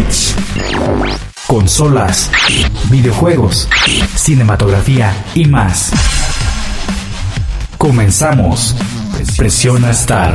Retrobits. Consolas, videojuegos, cinematografía y más. Comenzamos. Presiona Start.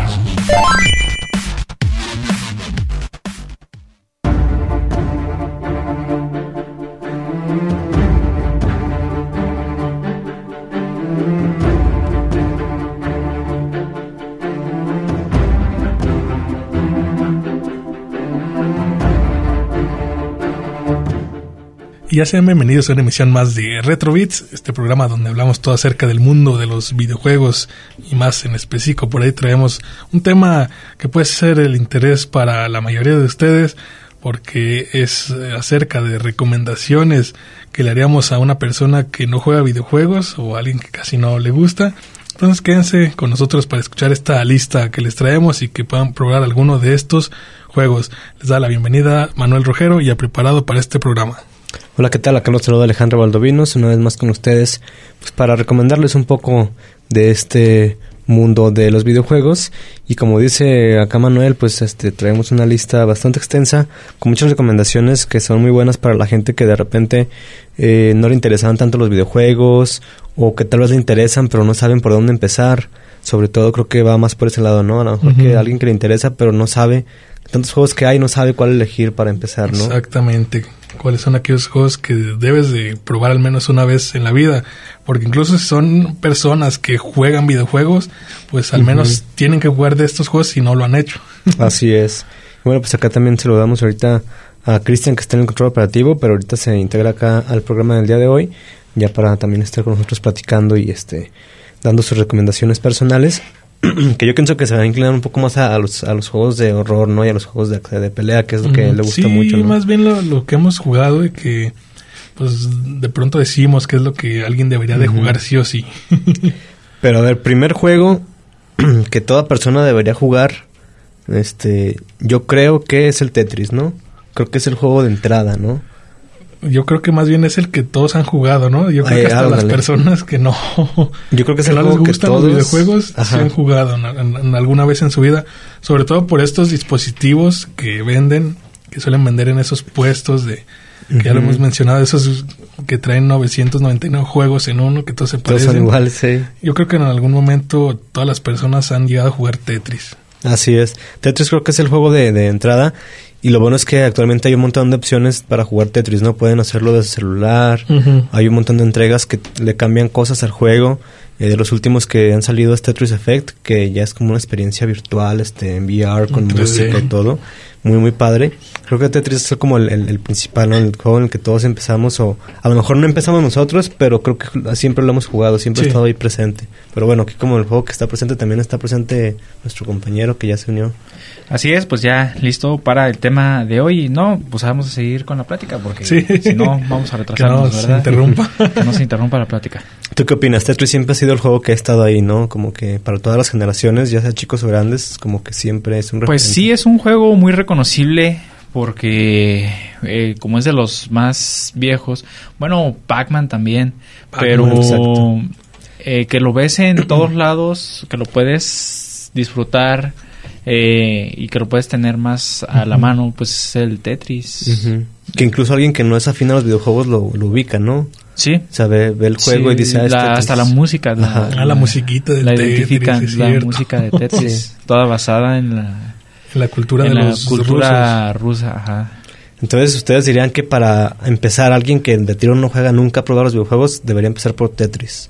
Ya sean bienvenidos a una emisión más de Retrobits, este programa donde hablamos todo acerca del mundo de los videojuegos y más en específico. Por ahí traemos un tema que puede ser el interés para la mayoría de ustedes, porque es acerca de recomendaciones que le haríamos a una persona que no juega videojuegos o a alguien que casi no le gusta. Entonces quédense con nosotros para escuchar esta lista que les traemos y que puedan probar alguno de estos juegos. Les da la bienvenida Manuel Rojero, ya preparado para este programa. Hola, ¿qué tal? Acá los saluda Alejandro Valdovinos, una vez más con ustedes, pues para recomendarles un poco de este mundo de los videojuegos. Y como dice acá Manuel, pues traemos una lista bastante extensa con muchas recomendaciones que son muy buenas para la gente que de repente no le interesaban tanto los videojuegos, o que tal vez le interesan pero no saben por dónde empezar. Sobre todo creo que va más por ese lado, ¿no? A lo mejor que alguien que le interesa pero no sabe tantos juegos que hay, no sabe cuál elegir para empezar, ¿no? Exactamente. ¿Cuáles son aquellos juegos que debes de probar al menos una vez en la vida? Porque incluso si son personas que juegan videojuegos, pues al menos tienen que jugar de estos juegos si no lo han hecho. Así es. Bueno, pues acá también saludamos ahorita a Cristian, que está en el control operativo, pero ahorita se integra acá al programa del día de hoy, ya para también estar con nosotros platicando y dando sus recomendaciones personales. Que yo pienso que se va a inclinar un poco más a los juegos de horror, ¿no? Y a los juegos de pelea, que es lo que le gusta mucho, ¿no? Sí, más bien lo que hemos jugado y que pues de pronto decimos que es lo que alguien debería de jugar sí o sí. Pero a ver, primer juego que toda persona debería jugar, yo creo que es el Tetris, ¿no? Creo que es el juego de entrada, ¿no? Yo creo que más bien es el que todos han jugado, ¿no? Yo creo que hasta las personas que no... Yo creo que es el no juego les gustan que todos... los videojuegos, sí han jugado en alguna vez en su vida. Sobre todo por estos dispositivos que venden, que suelen vender en esos puestos que ya lo hemos mencionado, esos que traen 999 juegos en uno, que todos se parecen. Todos son iguales, sí. Yo creo que en algún momento todas las personas han llegado a jugar Tetris. Así es. Tetris creo que es el juego de entrada. Y lo bueno es que actualmente hay un montón de opciones para jugar Tetris, ¿no? Pueden hacerlo desde celular. Hay un montón de entregas que le cambian cosas al juego. De los últimos que han salido es Tetris Effect, que ya es como una experiencia virtual, en VR, con música y todo. Muy, muy padre. Creo que Tetris es como el principal, ¿no? El juego en el que todos empezamos, o a lo mejor no empezamos nosotros, pero creo que siempre lo hemos jugado, siempre ha estado ahí presente. Pero bueno, aquí como el juego que está presente, también está presente nuestro compañero que ya se unió. Así es, pues ya listo para el tema de hoy. No, pues vamos a seguir con la plática, porque si no vamos a retrasarnos, ¿verdad? Que no se interrumpa la plática. ¿Tú qué opinas? Tetris siempre ha sido el juego que ha estado ahí, ¿no? Como que para todas las generaciones, ya sea chicos o grandes, como que siempre es un referente. Pues sí, es un juego muy reconocible porque como es de los más viejos, bueno, Pac-Man también, pero que lo ves en todos lados, que lo puedes disfrutar y que lo puedes tener más a la mano, pues es el Tetris. Que incluso alguien que no es afín a los videojuegos lo ubica, ¿no? Sí. O sea, ve el juego y dice... hasta la música. La musiquita del Tetris. La identifican, la música de Tetris. Toda basada en la cultura de los cultura rusa. Ajá. Entonces, ¿ustedes dirían que para empezar, alguien que de tiro no juega nunca a probar los videojuegos, debería empezar por Tetris?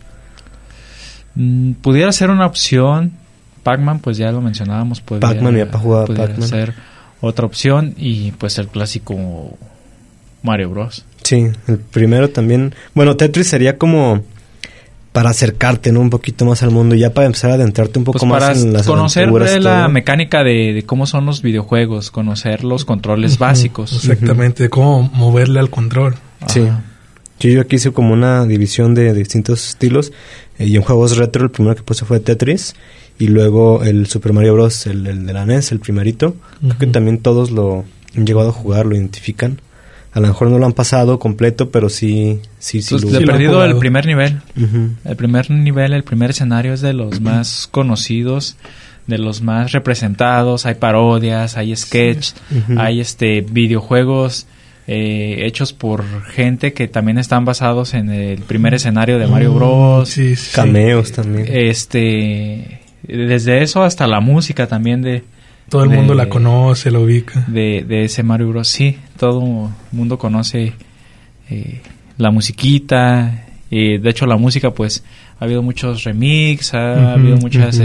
Pudiera ser una opción. Pac-Man, pues ya lo mencionábamos. Pac-Man, ya para jugar Pac-Man. Ser otra opción. Y pues el clásico Mario Bros. Sí, el primero también. Bueno, Tetris sería como para acercarte, ¿no? Un poquito más al mundo, y ya para empezar a adentrarte un poco pues más en las conocer la mecánica de cómo son los videojuegos, conocer los controles básicos. Exactamente, cómo moverle al control. Sí. Yo aquí hice como una división de distintos estilos, y en juegos retro el primero que puse fue Tetris, y luego el Super Mario Bros, el de la NES, el primerito. Creo que también todos lo han llegado a jugar, lo identifican. A lo mejor no lo han pasado completo, pero sí pues lo he perdido el primer nivel. El primer nivel, el primer escenario es de los más conocidos de los más representados. Hay parodias, hay sketch, hay videojuegos hechos por gente que también están basados en el primer escenario de Mario Bros. Sí. Cameos también. Desde eso hasta la música también de... Todo el mundo la conoce, la ubica. De ese Mario Bros. Sí, todo el mundo conoce la musiquita. De hecho, la música, pues, ha habido muchos remix, ha habido muchas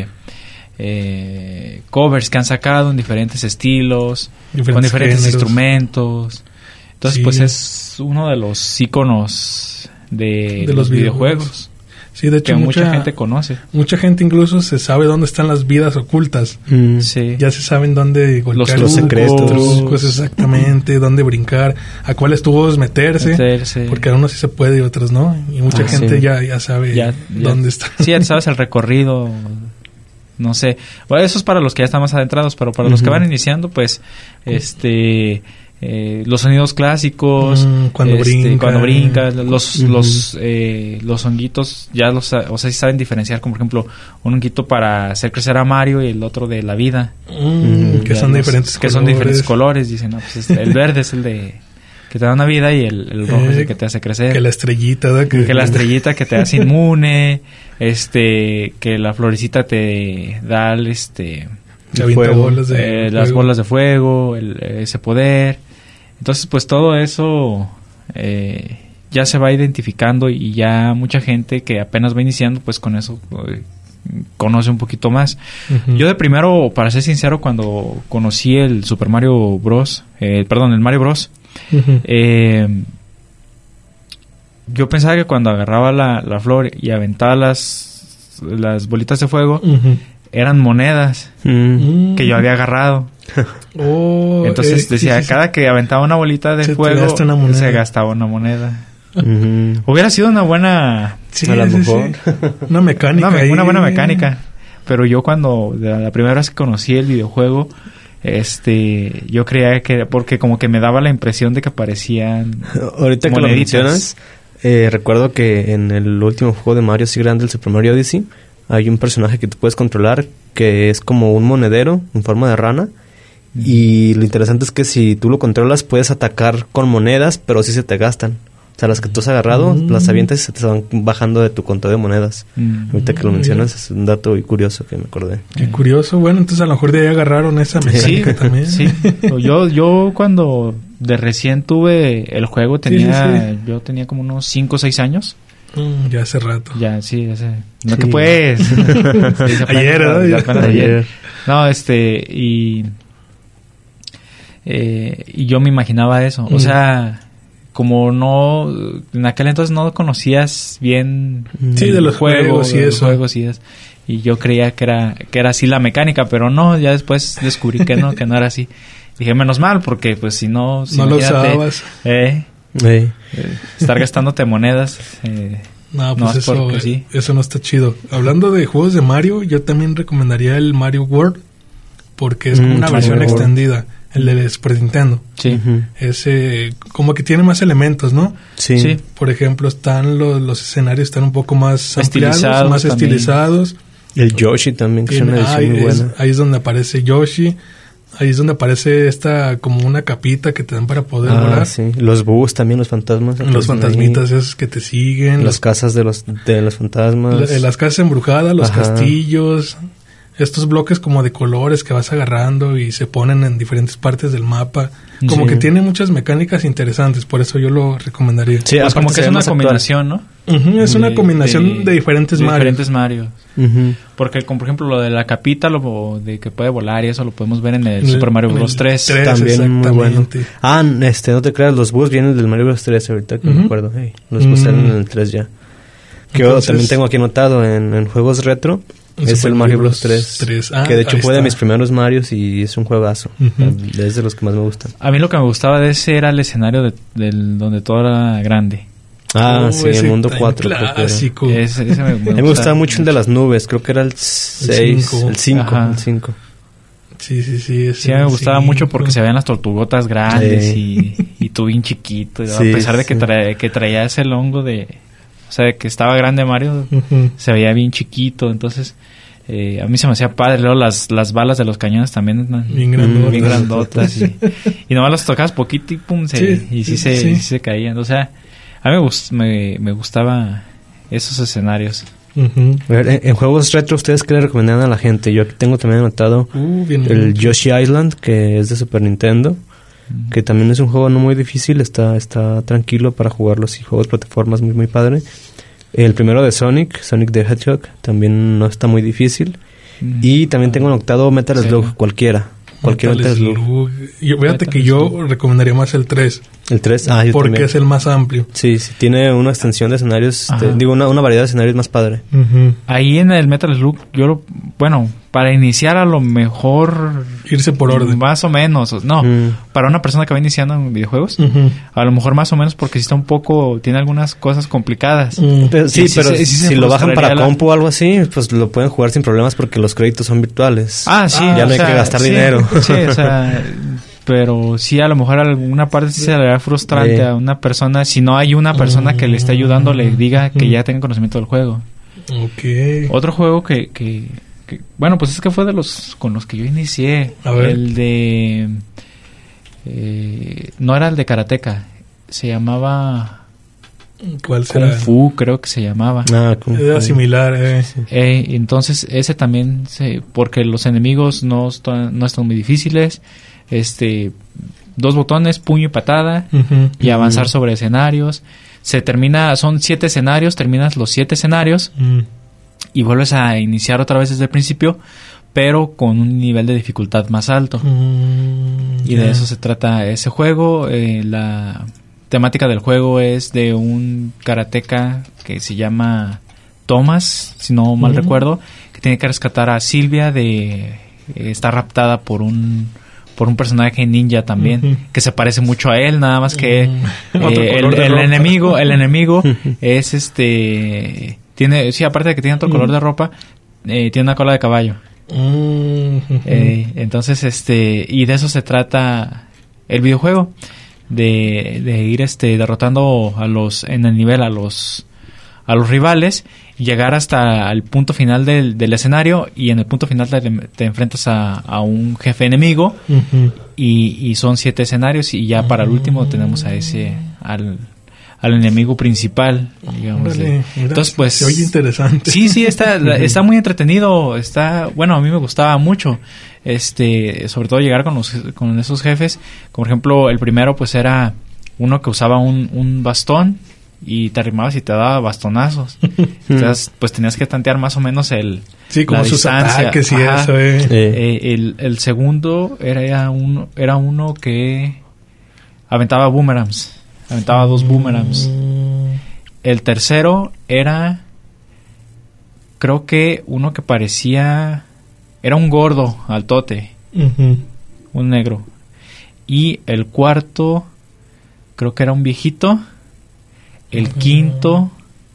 covers que han sacado en diferentes estilos, con diferentes géneros, instrumentos. Entonces, pues, es uno de los íconos de los videojuegos. Sí, de hecho, que mucha gente conoce. Mucha gente incluso se sabe dónde están las vidas ocultas. Sí. Ya se saben dónde golpear los secretos. Trucos, exactamente, dónde brincar, a cuáles tubos meterse. Porque a unos sí se puede y otros no. Y mucha gente ya sabe dónde está. Sí, ya sabes el recorrido. No sé. Bueno, eso es para los que ya están más adentrados, pero para los que van iniciando, pues, los sonidos clásicos, cuando brincas, los honguitos ya sí saben diferenciar, como por ejemplo un honguito para hacer crecer a Mario y el otro de la vida, que son diferentes colores. Dicen, no, pues el verde es el de que te da una vida y el rojo es el que te hace crecer, que la estrellita que la estrellita que te hace inmune, que la florecita te da las bolas de fuego, ese poder. Entonces, pues todo eso ya se va identificando y ya mucha gente que apenas va iniciando, pues con eso conoce un poquito más. Yo de primero, para ser sincero, cuando conocí el Super Mario Bros, el Mario Bros, yo pensaba que cuando agarraba la flor y aventaba las bolitas de fuego, eran monedas que yo había agarrado. Entonces decía, cada que aventaba una bolita de fuego se gastaba una moneda. Hubiera sido una buena una mecánica una buena mecánica, pero yo cuando la primera vez que conocí el videojuego, yo creía que, porque como que me daba la impresión de que aparecían ahorita moneditas. Que lo mencionas, recuerdo que en el último juego de Mario así grande, el Super Mario Odyssey, hay un personaje que tú puedes controlar que es como un monedero en forma de rana. Y lo interesante es que si tú lo controlas puedes atacar con monedas, pero sí se te gastan. O sea, las que tú has agarrado, las avientas y se te van bajando de tu conteo de monedas. Ahorita que lo mencionas, es un dato muy curioso que me acordé. Qué curioso. Bueno, entonces a lo mejor de ahí agarraron esa mecánica también. Sí, yo cuando de recién tuve el juego yo tenía como unos 5 o 6 años. Ya hace rato. Ya, sí, no que pues. Ayer. No, y yo me imaginaba eso. O sea, como no, en aquel entonces no conocías bien de los juegos y eso. Y yo creía que era así la mecánica, pero no, ya después descubrí que no era así. Dije, menos mal, porque pues si no lo usabas. Estar gastándote monedas. Pues eso no está chido. Hablando de juegos de Mario, yo también recomendaría el Mario World, porque es como una versión extendida, el de Super Nintendo. Sí. Ese como que tiene más elementos, ¿no? Sí. Por ejemplo, están los escenarios están un poco más ampliados, más estilizados. El Yoshi también, que es una edición muy buena. Ahí es donde aparece Yoshi. Ahí es donde aparece como una capita que te dan para poder volar. Sí. Los búhos también, los fantasmas. Los fantasmitas esos que te siguen. Las casas de los fantasmas. Las casas embrujadas, los castillos. Estos bloques como de colores que vas agarrando y se ponen en diferentes partes del mapa. Como que tiene muchas mecánicas interesantes, por eso yo lo recomendaría. Sí, pues como que es una combinación, ¿no? Es una combinación de diferentes Mario. Porque, como por ejemplo, lo de la capita, lo de que puede volar y eso lo podemos ver en el Super Mario Bros. 3. También muy bueno. No te creas, los búhos vienen del Mario Bros. 3, ahorita que me acuerdo. Los búhos salen en el 3 ya. Que yo también tengo aquí anotado en juegos retro. Es el Mario Bros. 3. Que de hecho fue de mis primeros Marios y es un juegazo. Es de los que más me gustan. A mí lo que me gustaba de ese era el escenario donde todo era grande. Sí, el mundo 4. Clásico. Ese a mí me gustaba mucho el de las nubes. Creo que era el 6. El 5. Sí. Sí, me gustaba mucho porque se veían las tortugotas grandes y tú bien chiquito. A pesar de que traías el hongo de... O sea, que estaba grande Mario, se veía bien chiquito. Entonces, A mí se me hacía padre. Luego las balas de los cañones también bien grandotas. Y nomás las tocabas poquito y pum, sí se caían. O sea, a mí me gustaba esos escenarios. En juegos retro, ¿ustedes qué le recomendan a la gente? Yo aquí tengo también anotado el Yoshi Island, que es de Super Nintendo, que también es un juego no muy difícil, está tranquilo para jugarlo, y juegos plataformas muy muy padre. El primero de Sonic the Hedgehog, también no está muy difícil. Y también tengo anotado Metal Slug, cualquier Metal Slug. Fíjate que yo recomendaría más el 3. El 3, yo porque también. Es el más amplio. Sí, tiene una extensión de escenarios, una variedad de escenarios más padre. Ahí en el Metal Slug, para iniciar a lo mejor... Irse por orden. Más o menos. No, para una persona que va iniciando en videojuegos, a lo mejor más o menos porque sí está tiene algunas cosas complicadas. Pero si lo bajan para compu o algo así, pues lo pueden jugar sin problemas porque los créditos son virtuales. Sí. Ya no hay que gastar dinero. Sí, o sea... Pero sí, a lo mejor alguna parte sí se le da frustrante a una persona. Si no hay una persona que le esté ayudando, le diga que ya tenga conocimiento del juego. Otro juego que pues es que fue de los con los que yo inicié. El de... no era el de Karateka. Se llamaba... ¿Cuál será? Kung Fu, creo que se llamaba. Era similar. Entonces, ese también... porque los enemigos no están muy difíciles. 2 botones, puño y patada, y avanzar sobre escenarios. Son 7 escenarios, terminas los 7 escenarios y vuelves a iniciar otra vez desde el principio, pero con un nivel de dificultad más alto. Y de eso se trata ese juego. La temática del juego es de un karateka que se llama Thomas, si no mal recuerdo, que tiene que rescatar a Silvia está raptada por un personaje ninja también, que se parece mucho a él, nada más que el enemigo es tiene, aparte de que tiene otro color de ropa, tiene una cola de caballo. Entonces, y de eso se trata el videojuego, de ir derrotando en el nivel a los rivales, llegar hasta el punto final del escenario, y en el punto final te enfrentas a un jefe enemigo, y son 7 escenarios, y ya para el último tenemos al enemigo principal, digamos. Entonces, pues... Se oye interesante. Sí, está muy entretenido, a mí me gustaba mucho, sobre todo llegar con esos jefes. Por ejemplo, el primero pues era uno que usaba un bastón, y te arrimabas y te daba bastonazos. Entonces, pues tenías que tantear más o menos como sus distancia. Ataques y eso. El segundo era uno que aventaba boomerangs. Aventaba 2 boomerangs. El tercero era... creo que uno que parecía... era un gordo, altote. Un negro. Y el cuarto... creo que era un viejito. El quinto,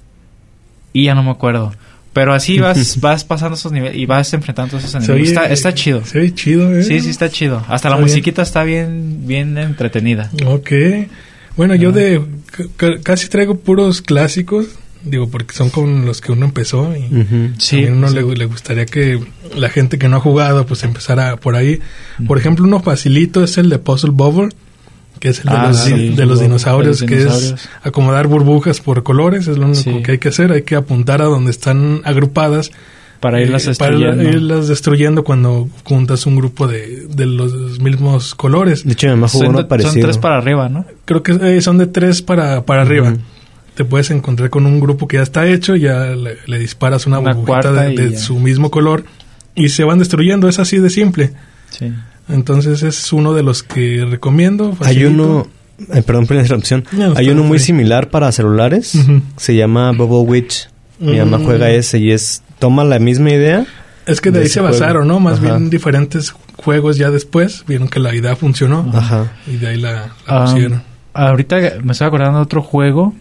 y ya no me acuerdo. Pero así vas pasando esos niveles y vas enfrentando esos enemigos. Está chido. Se ve chido, Sí, está chido. Hasta la musiquita está bien entretenida. Bueno, yo casi traigo puros clásicos. Digo, porque son con los que uno empezó. Y también uno le gustaría que la gente que no ha jugado, pues empezara por ahí. Por ejemplo, uno facilito es el de Puzzle Bobble, que es el de los dinosaurios, que es acomodar burbujas por colores. Es lo único que hay que hacer. Hay que apuntar a donde están agrupadas para irlas destruyendo cuando juntas un grupo de los mismos colores. De hecho, mi mamá jugó uno parecido. Son 3 para arriba, ¿no? Creo que son de 3 para arriba. Te puedes encontrar con un grupo que ya está hecho, ya le disparas una burbujita de su mismo color y se van destruyendo. Es así de simple. Sí. Entonces es uno de los que recomiendo. Hay uno, perdón por la interrupción, hay uno muy similar para celulares, se llama Bubble Witch. Mi mamá juega ese y toma la misma idea. Es que de ahí se basaron, ¿no? Más bien diferentes juegos ya después vieron que la idea funcionó. Y de ahí la pusieron. Ahorita me estoy acordando de otro juego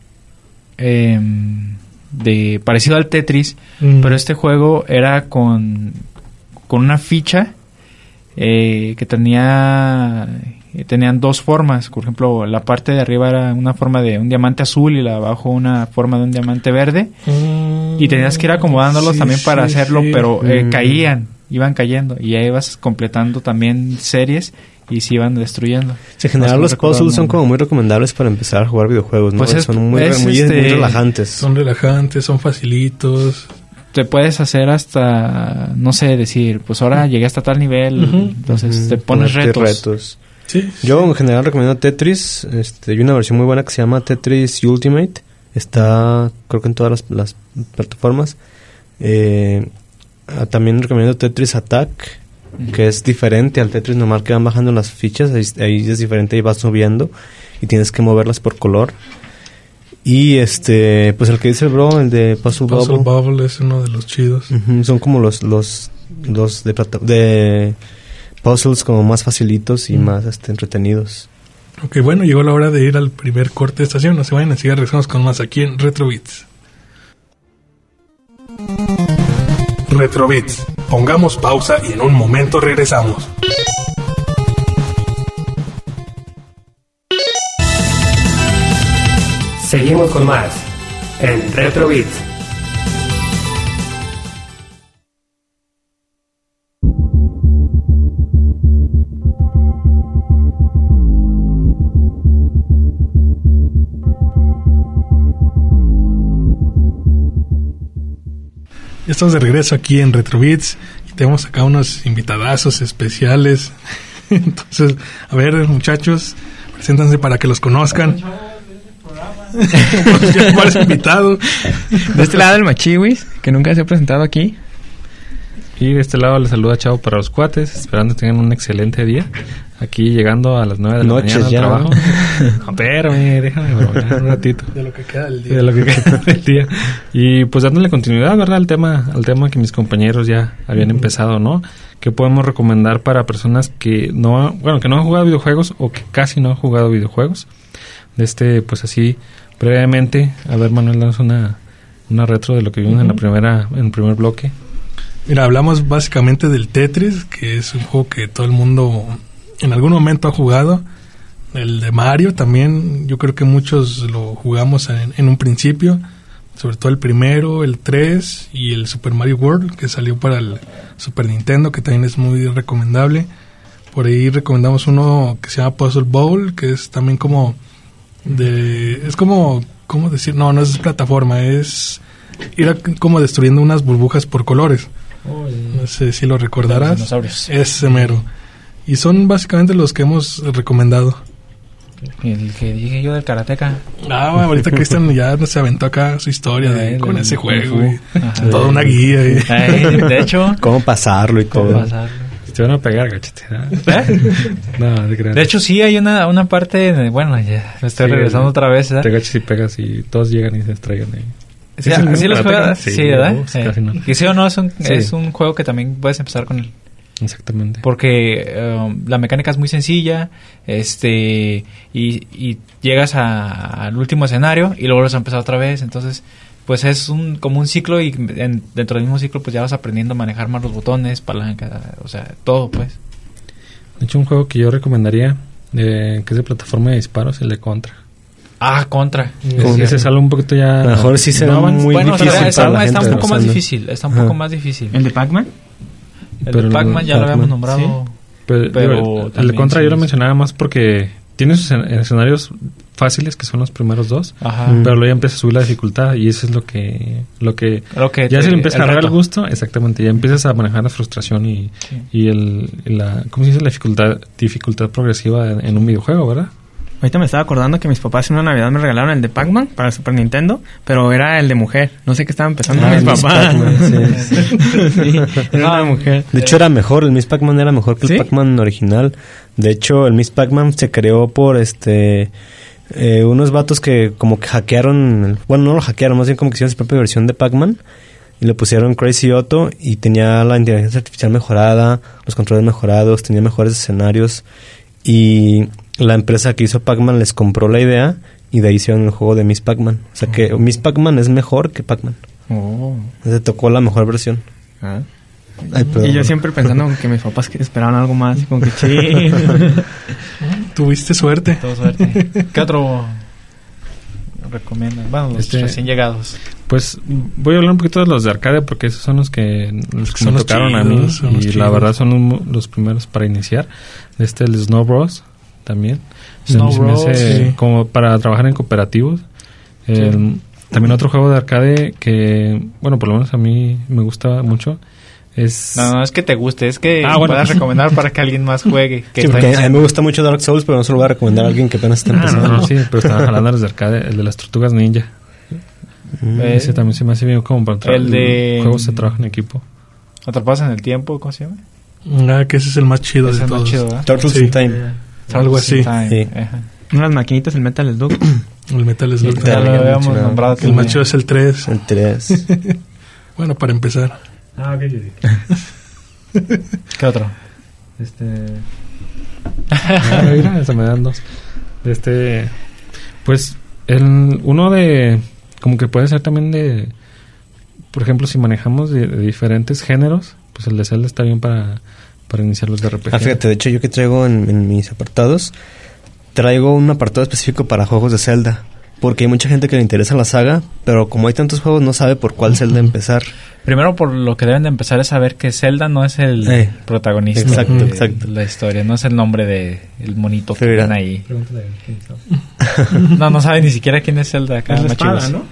parecido al Tetris, pero este juego era con una ficha que tenían 2 formas. Por ejemplo, la parte de arriba era una forma de un diamante azul y la de abajo una forma de un diamante verde. Y tenías que ir acomodándolos también para hacerlo, pero iban cayendo. Y ahí ibas completando también series y se iban destruyendo. En general los puzzles son como muy recomendables para empezar a jugar videojuegos, ¿no? Pues son muy relajantes. Son relajantes, son facilitos. Te puedes hacer hasta, no sé, decir, pues ahora llegué hasta tal nivel, entonces te pones retos. Sí. Yo en general recomiendo Tetris. Hay una versión muy buena que se llama Tetris Ultimate. Está, creo que en todas las plataformas. También recomiendo Tetris Attack, que es diferente al Tetris normal, que van bajando las fichas. Ahí es diferente y vas subiendo y tienes que moverlas por color. Y pues el que dice el bro, el de Puzzle Bubble es uno de los chidos. Son como los de puzzles como más facilitos y más entretenidos. Ok, bueno, llegó la hora de ir al primer corte de estación. No se vayan, enseguida regresamos con más aquí en Retrobits. Retrobits. Pongamos pausa y en un momento regresamos. Seguimos con más en Retrobits. Ya estamos de regreso aquí en Retrobits y tenemos acá unos invitadazos especiales. Entonces, a ver, muchachos, preséntanse para que los conozcan. Pues, invitado. De este lado el Machiwis, que nunca se ha presentado aquí. Y de este lado les saluda Chavo para los cuates, esperando que tengan un excelente día. Aquí llegando a las 9 de la mañana al trabajo. No, espérame, déjame bromear un ratito. De lo que queda del día. De lo que queda del día. Y pues dándole continuidad, ¿verdad? Al tema que mis compañeros ya habían empezado, ¿no? ¿Qué podemos recomendar para personas que no han jugado videojuegos o que casi no han jugado videojuegos? Pues así, brevemente, a ver, Manuel, danos una retro de lo que vimos en el primer bloque. Mira, hablamos básicamente del Tetris, que es un juego que todo el mundo en algún momento ha jugado. El de Mario también, yo creo que muchos lo jugamos en un principio, sobre todo el primero, el 3 y el Super Mario World, que salió para el Super Nintendo, que también es muy recomendable. Por ahí recomendamos uno que se llama Puzzle Bowl, que es también como es como, ¿cómo decir? No es plataforma, es ir como destruyendo unas burbujas por colores. No sé si lo recordarás. Dinosaurios. Es mero. Y son básicamente los que hemos recomendado. El que dije yo del karateka. Ahorita Cristian ya se aventó acá su historia con ese juego. Toda una guía. De hecho, cómo pasarlo y todo. Te van a pegar, gachete. No, de hecho, sí hay una parte. Bueno, ya me estoy regresando otra vez. Te agachas y pegas y todos llegan y se estrellan ahí. ¿Sí los juegas? Sí, ¿verdad? Casi no. Y sí o no, es un juego que también puedes empezar con él. Exactamente. Porque la mecánica es muy sencilla, y llegas al último escenario y luego vuelves a empezar otra vez. Entonces, pues es como un ciclo y dentro del mismo ciclo pues ya vas aprendiendo a manejar más los botones, palanca, o sea, todo pues. De hecho, un juego que yo recomendaría, que es de plataforma de disparos, el de Contra. Contra. Ese sale un poquito ya... Mejor sí será muy difícil está un poco más difícil. Está un poco más difícil. ¿El de Pac-Man? El de Pac-Man ya lo habíamos nombrado. ¿Sí? Pero el de Contra yo lo mencionaba más porque tiene sus escenarios fáciles, que son los primeros dos. Ajá. Pero luego ya empieza a subir la dificultad y eso es lo que ya se le empieza a agarrar el gusto. Exactamente, ya empiezas a manejar la frustración y ¿cómo se dice? La dificultad progresiva en un videojuego, ¿verdad? Ahorita me estaba acordando que mis papás en una Navidad me regalaron el de Pac-Man para el Super Nintendo, pero era el de mujer. No sé qué estaban pensando mis papás. Sí, era una mujer. De hecho, era mejor. El Miss Pac-Man era mejor que el Pac-Man original. De hecho, el Miss Pac-Man se creó por unos vatos que como que hackearon... Bueno, no lo hackearon, más bien como que hicieron su propia versión de Pac-Man. Y le pusieron Crazy Otto y tenía la inteligencia artificial mejorada, los controles mejorados, tenía mejores escenarios. Y la empresa que hizo Pac-Man les compró la idea y de ahí hicieron el juego de Miss Pac-Man. O sea que Miss Pac-Man es mejor que Pac-Man. Se tocó la mejor versión. Y yo siempre pensando que mis papás esperaban algo más. Y como que Tuviste suerte. Tuvo suerte. ¿Qué otro recomiendan? Bueno, los recién llegados. Pues voy a hablar un poquito de los de arcade porque esos son los que me tocaron a mí y la verdad son los primeros para iniciar. El Snow Bros. También. Snow Bros. Sí. Como para trabajar en cooperativos. También otro juego de arcade que, bueno, por lo menos a mí me gusta mucho. No es que te guste, es que puedas recomendar para que alguien más juegue. Sí, porque a mí me gusta mucho Dark Souls, pero no se lo voy a recomendar a alguien que apenas está empezando. No, sí, pero estaba hablando de los de arcade, el de las Tortugas Ninja. Ese también se me hace bien como para el de juegos se trabaja en equipo. ¿Atrapados en el tiempo? ¿Cómo se llama? Que ese es el más chido de todos. Turtles in Time. Algo así. Sí. Unas maquinitas, el Metal Slug. El Metal Slug. Ya lo habíamos nombrado. El más chido es el 3. El 3. Bueno, para empezar. ¿Qué otro? Mira, se me dan dos. Pues uno de como que puede ser también de, por ejemplo, si manejamos de diferentes géneros, pues el de Zelda está bien para iniciar los de RPG. Fíjate, de hecho yo que traigo en mis apartados, traigo un apartado específico para juegos de Zelda, porque hay mucha gente que le interesa la saga, pero como hay tantos juegos no sabe por cuál Zelda empezar. Primero, por lo que deben de empezar es saber que Zelda no es el protagonista de la historia, no es el nombre de el monito que ven ahí. No sabe ni siquiera quién es Zelda acá. Es la espada, ¿no?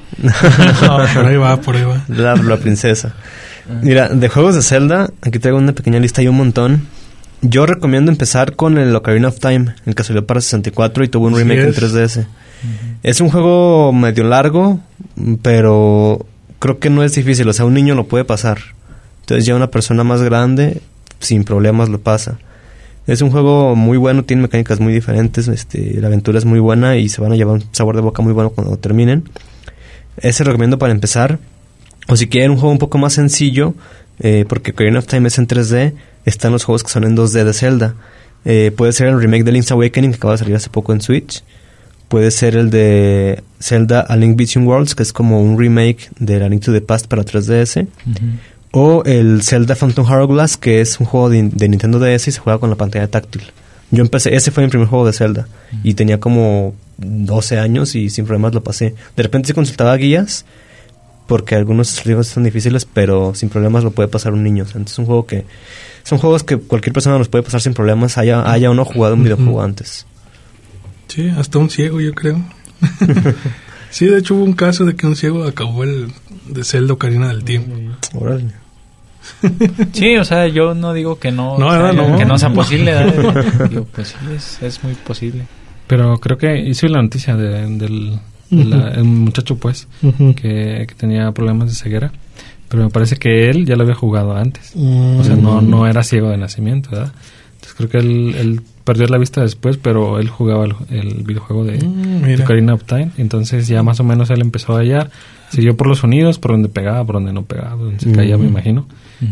Por ahí va. La princesa. Mira, de juegos de Zelda, aquí traigo una pequeña lista y un montón. Yo recomiendo empezar con el Ocarina of Time, el que salió para 64 y tuvo un remake en 3DS. Es un juego medio largo, pero creo que no es difícil, o sea, un niño lo puede pasar. Entonces ya una persona más grande, sin problemas lo pasa. Es un juego muy bueno, tiene mecánicas muy diferentes, la aventura es muy buena y se van a llevar un sabor de boca muy bueno cuando terminen. Ese recomiendo para empezar. O si quieren un juego un poco más sencillo, porque Ocarina of Time es en 3D, están los juegos que son en 2D de Zelda. Puede ser el remake de Link's Awakening, que acaba de salir hace poco en Switch. Puede ser el de Zelda A Link Between Worlds, que es como un remake de A Link to the Past para 3DS. O el Zelda Phantom Hourglass, que es un juego de Nintendo DS y se juega con la pantalla táctil. Yo empecé, ese fue mi primer juego de Zelda. Y tenía como 12 años y sin problemas lo pasé. De repente sí consultaba guías, porque algunos libros son difíciles, pero sin problemas lo puede pasar un niño. Entonces son juegos que cualquier persona los puede pasar sin problemas, haya o no jugado un videojuego antes. Sí, hasta un ciego, yo creo. Sí, de hecho hubo un caso de que un ciego acabó el de Zelda Ocarina del Tiempo. Órale. Sí, o sea, yo no digo que no, que no sea posible. Digo, pues sí, es muy posible. Pero creo que hice la noticia del el muchacho, pues, que tenía problemas de ceguera. Pero me parece que él ya lo había jugado antes. O sea, no era ciego de nacimiento, ¿verdad? Entonces creo que él perdió la vista después, pero él jugaba el videojuego de Ocarina of Time. Entonces ya más o menos él empezó a hallar. Siguió por los sonidos, por donde pegaba, por donde no pegaba, por donde se caía, me imagino.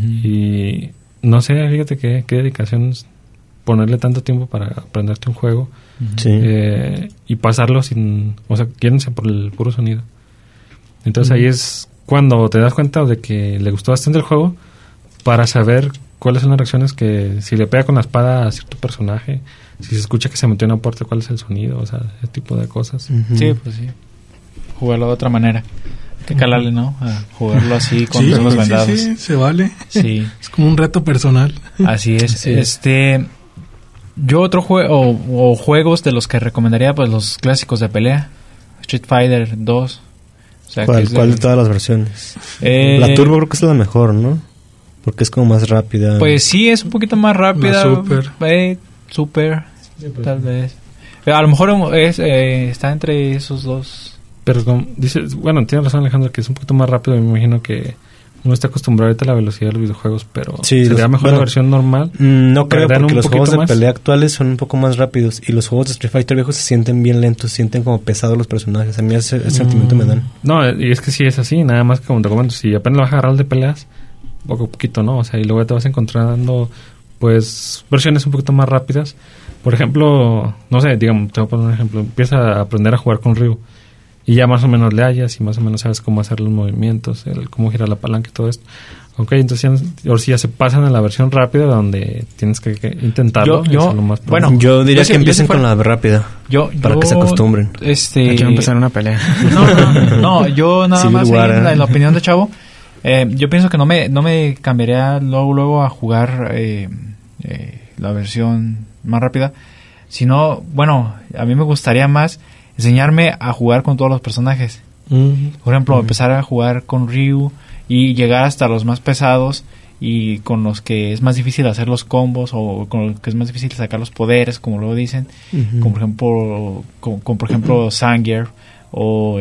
Y no sé, fíjate qué dedicación es ponerle tanto tiempo para aprenderte un juego. Sí. Y pasarlo sin... O sea, guíense por el puro sonido. Entonces ahí es cuando te das cuenta de que le gustó bastante el juego, para saber cuáles son las reacciones que... Si le pega con la espada a cierto personaje, si se escucha que se metió en una puerta, cuál es el sonido, o sea, ese tipo de cosas. Sí, pues sí. Jugarlo de otra manera. Hay que calarle, ¿no? A jugarlo así con los ojos vendados. Sí, se vale. Sí. Es como un reto personal. Así es. Sí. Yo otro juego o juegos de los que recomendaría, pues los clásicos de pelea. Street Fighter 2. O sea, ¿Cuál de todas las versiones? La Turbo creo que es la mejor, ¿no? Porque es como más rápida. Pues sí, es un poquito más rápida. Super. Tal vez. A lo mejor está entre esos dos. Pero como dices, bueno, tiene razón Alejandro, que es un poquito más rápido. Me imagino que uno está acostumbrado ahorita a la velocidad de los videojuegos, pero sí, ¿sería mejor la versión normal? No creo, porque los juegos de pelea actuales son un poco más rápidos y los juegos de Street Fighter viejos se sienten bien lentos, se sienten como pesados los personajes. A mí ese sentimiento me dan. No, y es que sí es así, nada más que como te comento, si apenas vas a agarrar el de peleas, poco a poquito, ¿no? O sea, y luego te vas encontrando, pues, versiones un poquito más rápidas. Por ejemplo, no sé, digamos, te voy a poner un ejemplo, empieza a aprender a jugar con Ryu. y ya más o menos le hallas y más o menos sabes cómo hacer los movimientos, cómo girar la palanca y todo esto. Ok, entonces ahora sí ya se pasan a la versión rápida donde tienes que intentarlo. Yo diría que empiecen con la rápida para que se acostumbren. Quiero empezar una pelea. No, yo nada más en la opinión de Chavo, yo pienso que no me cambiaría luego a jugar la versión más rápida, sino, bueno, a mí me gustaría más enseñarme a jugar con todos los personajes. Por ejemplo, empezar a jugar con Ryu y llegar hasta los más pesados y con los que es más difícil hacer los combos o con los que es más difícil sacar los poderes, como luego dicen, como por ejemplo Zangief o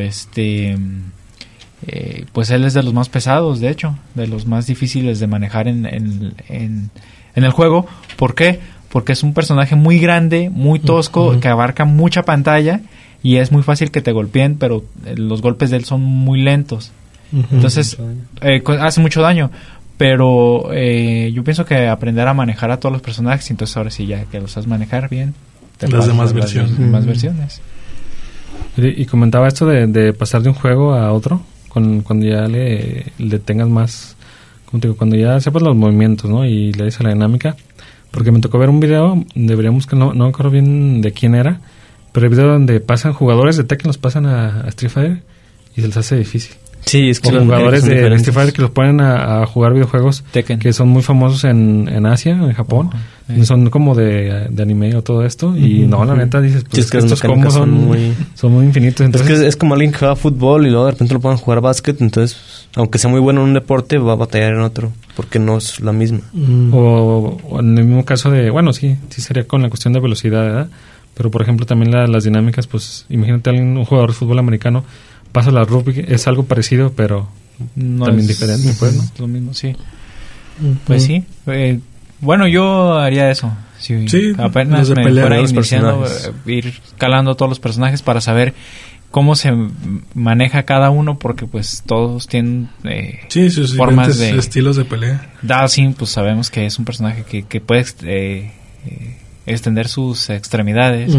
pues él es de los más pesados, de hecho, de los más difíciles de manejar en el juego. ¿Por qué? Porque es un personaje muy grande, muy tosco, que abarca mucha pantalla y es muy fácil que te golpeen, pero los golpes de él son muy lentos. Entonces hace mucho daño, pero yo pienso que aprender a manejar a todos los personajes, entonces ahora sí, ya que los sabes manejar bien, las demás versiones. Y comentaba esto de pasar de un juego a otro cuando ya le tengas más, como te digo, cuando ya sepas los movimientos, ¿no? Y le des a la dinámica, porque me tocó ver un video, deberíamos que no me acuerdo bien de quién era, pero el video donde pasan jugadores de Tekken, los pasan a Street Fighter y se les hace difícil. Sí, es que los jugadores de Street Fighter que los ponen a jugar videojuegos Tekken, que son muy famosos en Asia, en Japón, son como de anime o todo esto, y no, la neta dices, pues es que estos combos son muy infinitos. Entonces, es que es como alguien que juega fútbol y luego de repente lo pueden jugar básquet, entonces aunque sea muy bueno en un deporte va a batallar en otro, porque no es la misma. O en el mismo caso de, bueno, sí sería con la cuestión de velocidad, ¿verdad? Pero por ejemplo también las dinámicas, pues imagínate un jugador de fútbol americano pasa la rugby, es algo parecido, pero no también diferente, pues, ¿no? Lo mismo, sí. Pues sí. Bueno, yo haría eso. Sí, apenas me fuera iniciando, ir calando todos los personajes para saber cómo se maneja cada uno, porque pues todos tienen sus formas de estilos de pelea. Dalsim, pues sabemos que es un personaje que puede extender sus extremidades.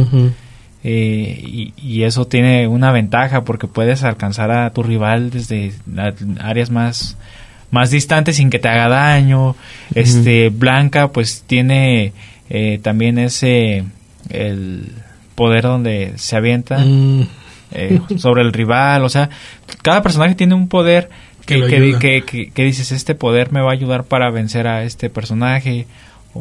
Y eso tiene una ventaja porque puedes alcanzar a tu rival desde áreas más distantes sin que te haga daño. Blanca pues tiene también el poder donde se avienta sobre el rival. O sea, cada personaje tiene un poder que dices, este poder me va a ayudar para vencer a este personaje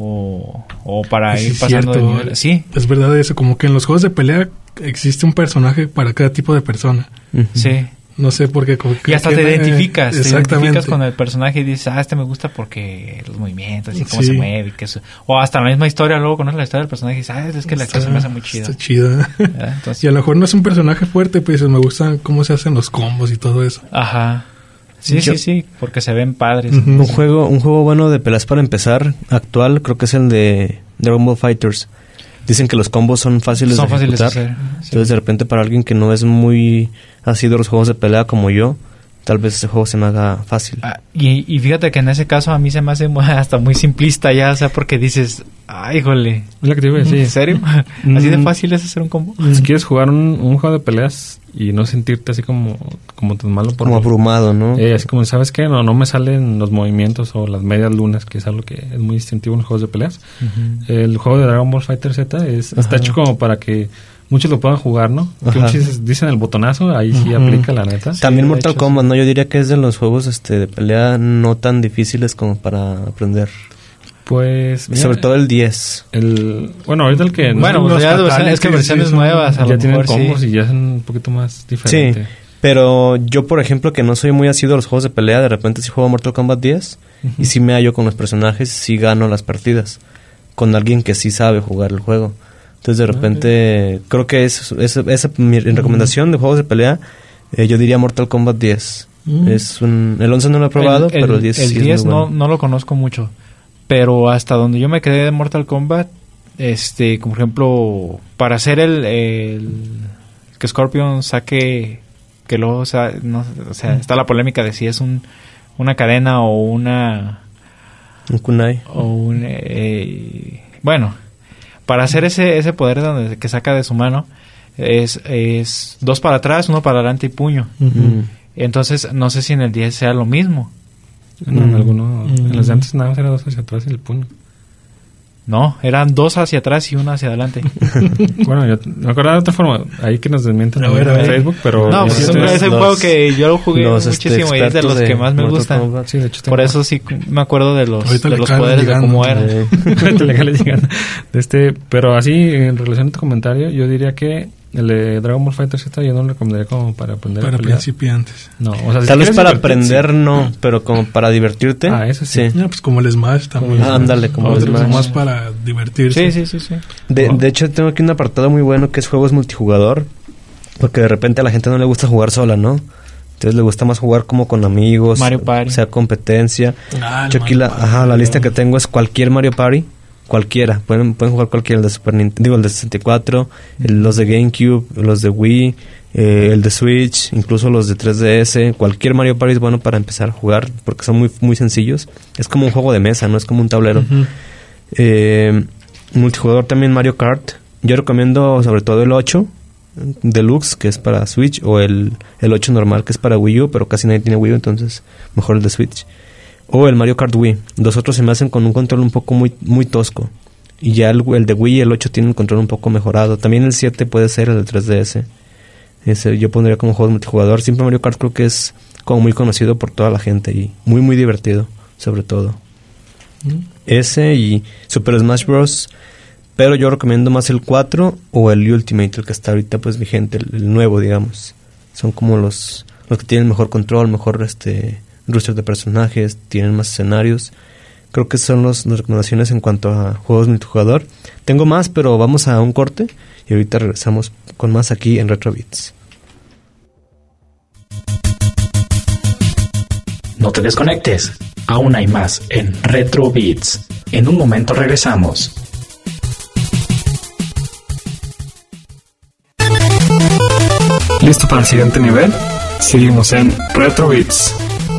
o para ir pasando de nivel. Sí, es verdad eso, como que en los juegos de pelea existe un personaje para cada tipo de persona. Sí. No sé por qué. Y hasta te identificas. Te identificas con el personaje y dices, este me gusta porque los movimientos y cómo se mueve. O hasta la misma historia, luego conoces la historia del personaje y dices, es que la historia se me hace muy chida. Está chida. Entonces, y a lo mejor no es un personaje fuerte, pues me gustan cómo se hacen los combos y todo eso. Ajá. Sí, porque se ven padres. Un juego bueno de peleas para empezar, actual, creo que es el de Dragon Ball FighterZ. Dicen que los combos son fáciles de ejecutar. Hacer. Entonces, de repente, para alguien que no es muy asiduo a los juegos de pelea como yo, tal vez ese juego se me haga fácil. Y fíjate que en ese caso a mí se me hace hasta muy simplista ya, o sea, porque dices, híjole. Es lo que te iba a decir. ¿En serio? ¿Así de fácil es hacer un combo? Si quieres jugar un juego de peleas y no sentirte así como tan malo. Como abrumado, ¿no? Así como, ¿sabes qué? No me salen los movimientos o las medias lunas, que es algo que es muy distintivo en los juegos de peleas. El juego de Dragon Ball FighterZ está hecho como para que muchos lo puedan jugar, ¿no? Que muchos dicen el botonazo, ahí sí aplica, la neta. También Mortal Kombat, ¿no? Yo diría que es de los juegos de pelea no tan difíciles como para aprender. Pues... Mira, sobre todo el 10. Bueno, ahorita el que... Bueno, pues ya es que versiones nuevas a lo ya tienen mejor, combos y ya son un poquito más diferentes. Sí, pero yo, por ejemplo, que no soy muy asiduo a los juegos de pelea, de repente sí juego Mortal Kombat 10 y sí me hallo con los personajes, sí gano las partidas con alguien que sí sabe jugar el juego. Entonces, de repente, creo que esa mi recomendación de juegos de pelea, yo diría Mortal Kombat 10. El 11 no lo he probado, pero el 10 sí es muy bueno. El 10 no lo conozco mucho, pero hasta donde yo me quedé de Mortal Kombat, como por ejemplo, para hacer el que Scorpion saque, que luego, está la polémica de si es una cadena o un kunai. O bueno, para hacer ese poder que saca de su mano, es 2 para atrás, 1 para adelante y puño. Entonces, no sé si en el 10 sea lo mismo. No, en los de antes nada más era 2 hacia atrás y el puño. No, eran 2 hacia atrás y 1 hacia adelante. Bueno, yo me acuerdo de otra forma. Ahí que nos desmienten en Facebook, pero... No, pues es un juego que yo lo jugué muchísimo y es de los que más me gustan. Sí, de hecho, por eso sí me acuerdo de los poderes de cómo eran. Pero así, en relación a tu comentario, yo diría que el de Dragon Ball Fighter Z yo no lo recomendaría como para aprender para principiantes. No, o sea, tal vez para aprender no, pero como para divertirte. Eso sí. Ya, pues como el Smash también. Ándale, como el Smash. Más para divertirse. Sí. De hecho, tengo aquí un apartado muy bueno que es juegos multijugador, porque de repente a la gente no le gusta jugar sola, ¿no? Entonces le gusta más jugar como con amigos, Mario Party. O sea, competencia. Yo aquí la lista que tengo es cualquier Mario Party. Cualquiera, pueden jugar cualquiera, el de Super Nintendo, el de 64, los de GameCube, los de Wii, el de Switch, incluso los de 3DS. Cualquier Mario Party es bueno para empezar a jugar porque son muy, muy sencillos. Es como un juego de mesa, no es como un tablero. Multijugador también Mario Kart. Yo recomiendo sobre todo el 8 Deluxe, que es para Switch, o el 8 normal, que es para Wii U, pero casi nadie tiene Wii U, entonces mejor el de Switch. O el Mario Kart Wii. Los otros se me hacen con un control un poco muy, muy tosco. Y ya el de Wii y el 8 tienen un control un poco mejorado. También el 7 puede ser el del 3DS. Ese yo pondría como juego multijugador. Siempre Mario Kart creo que es como muy conocido por toda la gente y muy, muy divertido, sobre todo. Ese y Super Smash Bros. Pero yo recomiendo más el 4 o el Ultimate, el que está ahorita pues vigente, el nuevo, digamos. Son como los que tienen mejor control, mejor roster de personajes, tienen más escenarios. Creo que son las recomendaciones en cuanto a juegos multijugador. Tengo más, pero vamos a un corte y ahorita regresamos con más aquí en Retro Beats. No te desconectes, aún hay más en Retro Beats. En un momento regresamos. ¿Listo para el siguiente nivel? Seguimos en Retro Beats.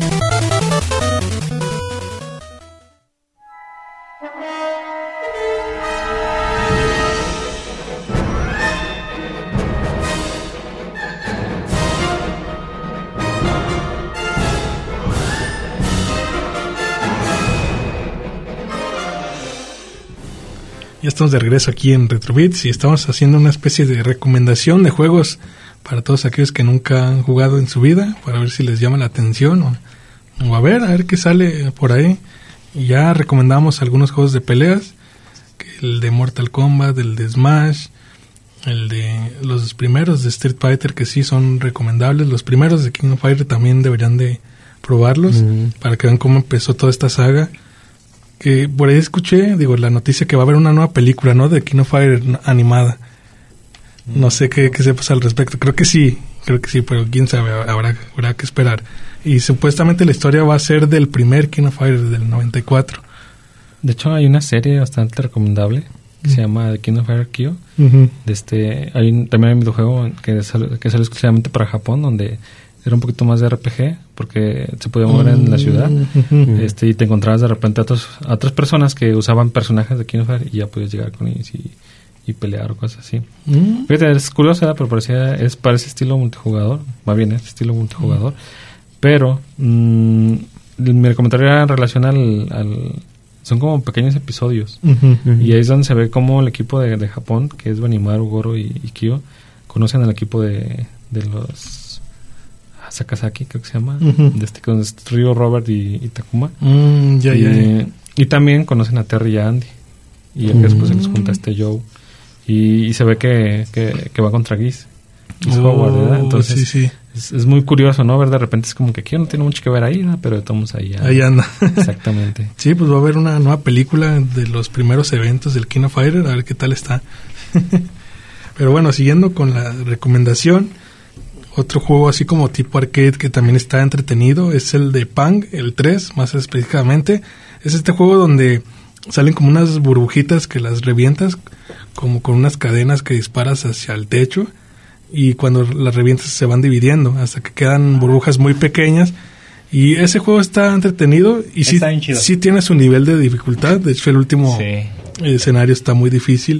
Ya estamos de regreso aquí en Retro Beats y estamos haciendo una especie de recomendación de juegos para todos aquellos que nunca han jugado en su vida, para ver si les llama la atención o a ver qué sale por ahí. Y ya recomendamos algunos juegos de peleas, el de Mortal Kombat, el de Smash, el de los primeros de Street Fighter, que sí son recomendables. Los primeros de King of Fighters también deberían de probarlos para que vean cómo empezó toda esta saga. Que por ahí escuché, la noticia que va a haber una nueva película, ¿no? De King of Fighters animada. No sé qué sepas al respecto. Creo que sí, pero quién sabe, habrá que esperar. Y supuestamente la historia va a ser del primer King of Fighters del 94. De hecho, hay una serie bastante recomendable que se llama The King of Fighters Kyo. También hay un videojuego que sale exclusivamente para Japón, donde era un poquito más de RPG, porque se podía mover en la ciudad, y te encontrabas de repente a otras personas que usaban personajes de King of Fighters y ya podías llegar con ellos y pelear o cosas así. Fíjate, es curioso, pero parece estilo multijugador, va bien estilo multijugador, pero mi comentario era en relación son como pequeños episodios, y ahí es donde se ve cómo el equipo de Japón, que es Benimaru, Goro y Kyo, conocen al equipo de los Sakazaki, creo que se llama, con Ryo, Robert y Takuma. Y también conocen a Terry y a Andy. Y después se les junta Joe. Y se ve que va contra Geese. ¿Verdad? Entonces, sí. Es muy curioso, ¿no? Ver de repente es como que aquí no tiene mucho que ver ahí, ¿no? Pero estamos ahí. Ahí anda. Exactamente. Sí, pues va a haber una nueva película de los primeros eventos del King of Fighters, a ver qué tal está. Pero bueno, siguiendo con la recomendación, otro juego así como tipo arcade que también está entretenido es el de Pang, el 3 más específicamente. Es este juego donde salen como unas burbujitas que las revientas, como con unas cadenas que disparas hacia el techo, y cuando las revientas se van dividiendo hasta que quedan burbujas muy pequeñas. Y ese juego está entretenido y sí tiene su nivel de dificultad. De hecho, el último escenario está muy difícil,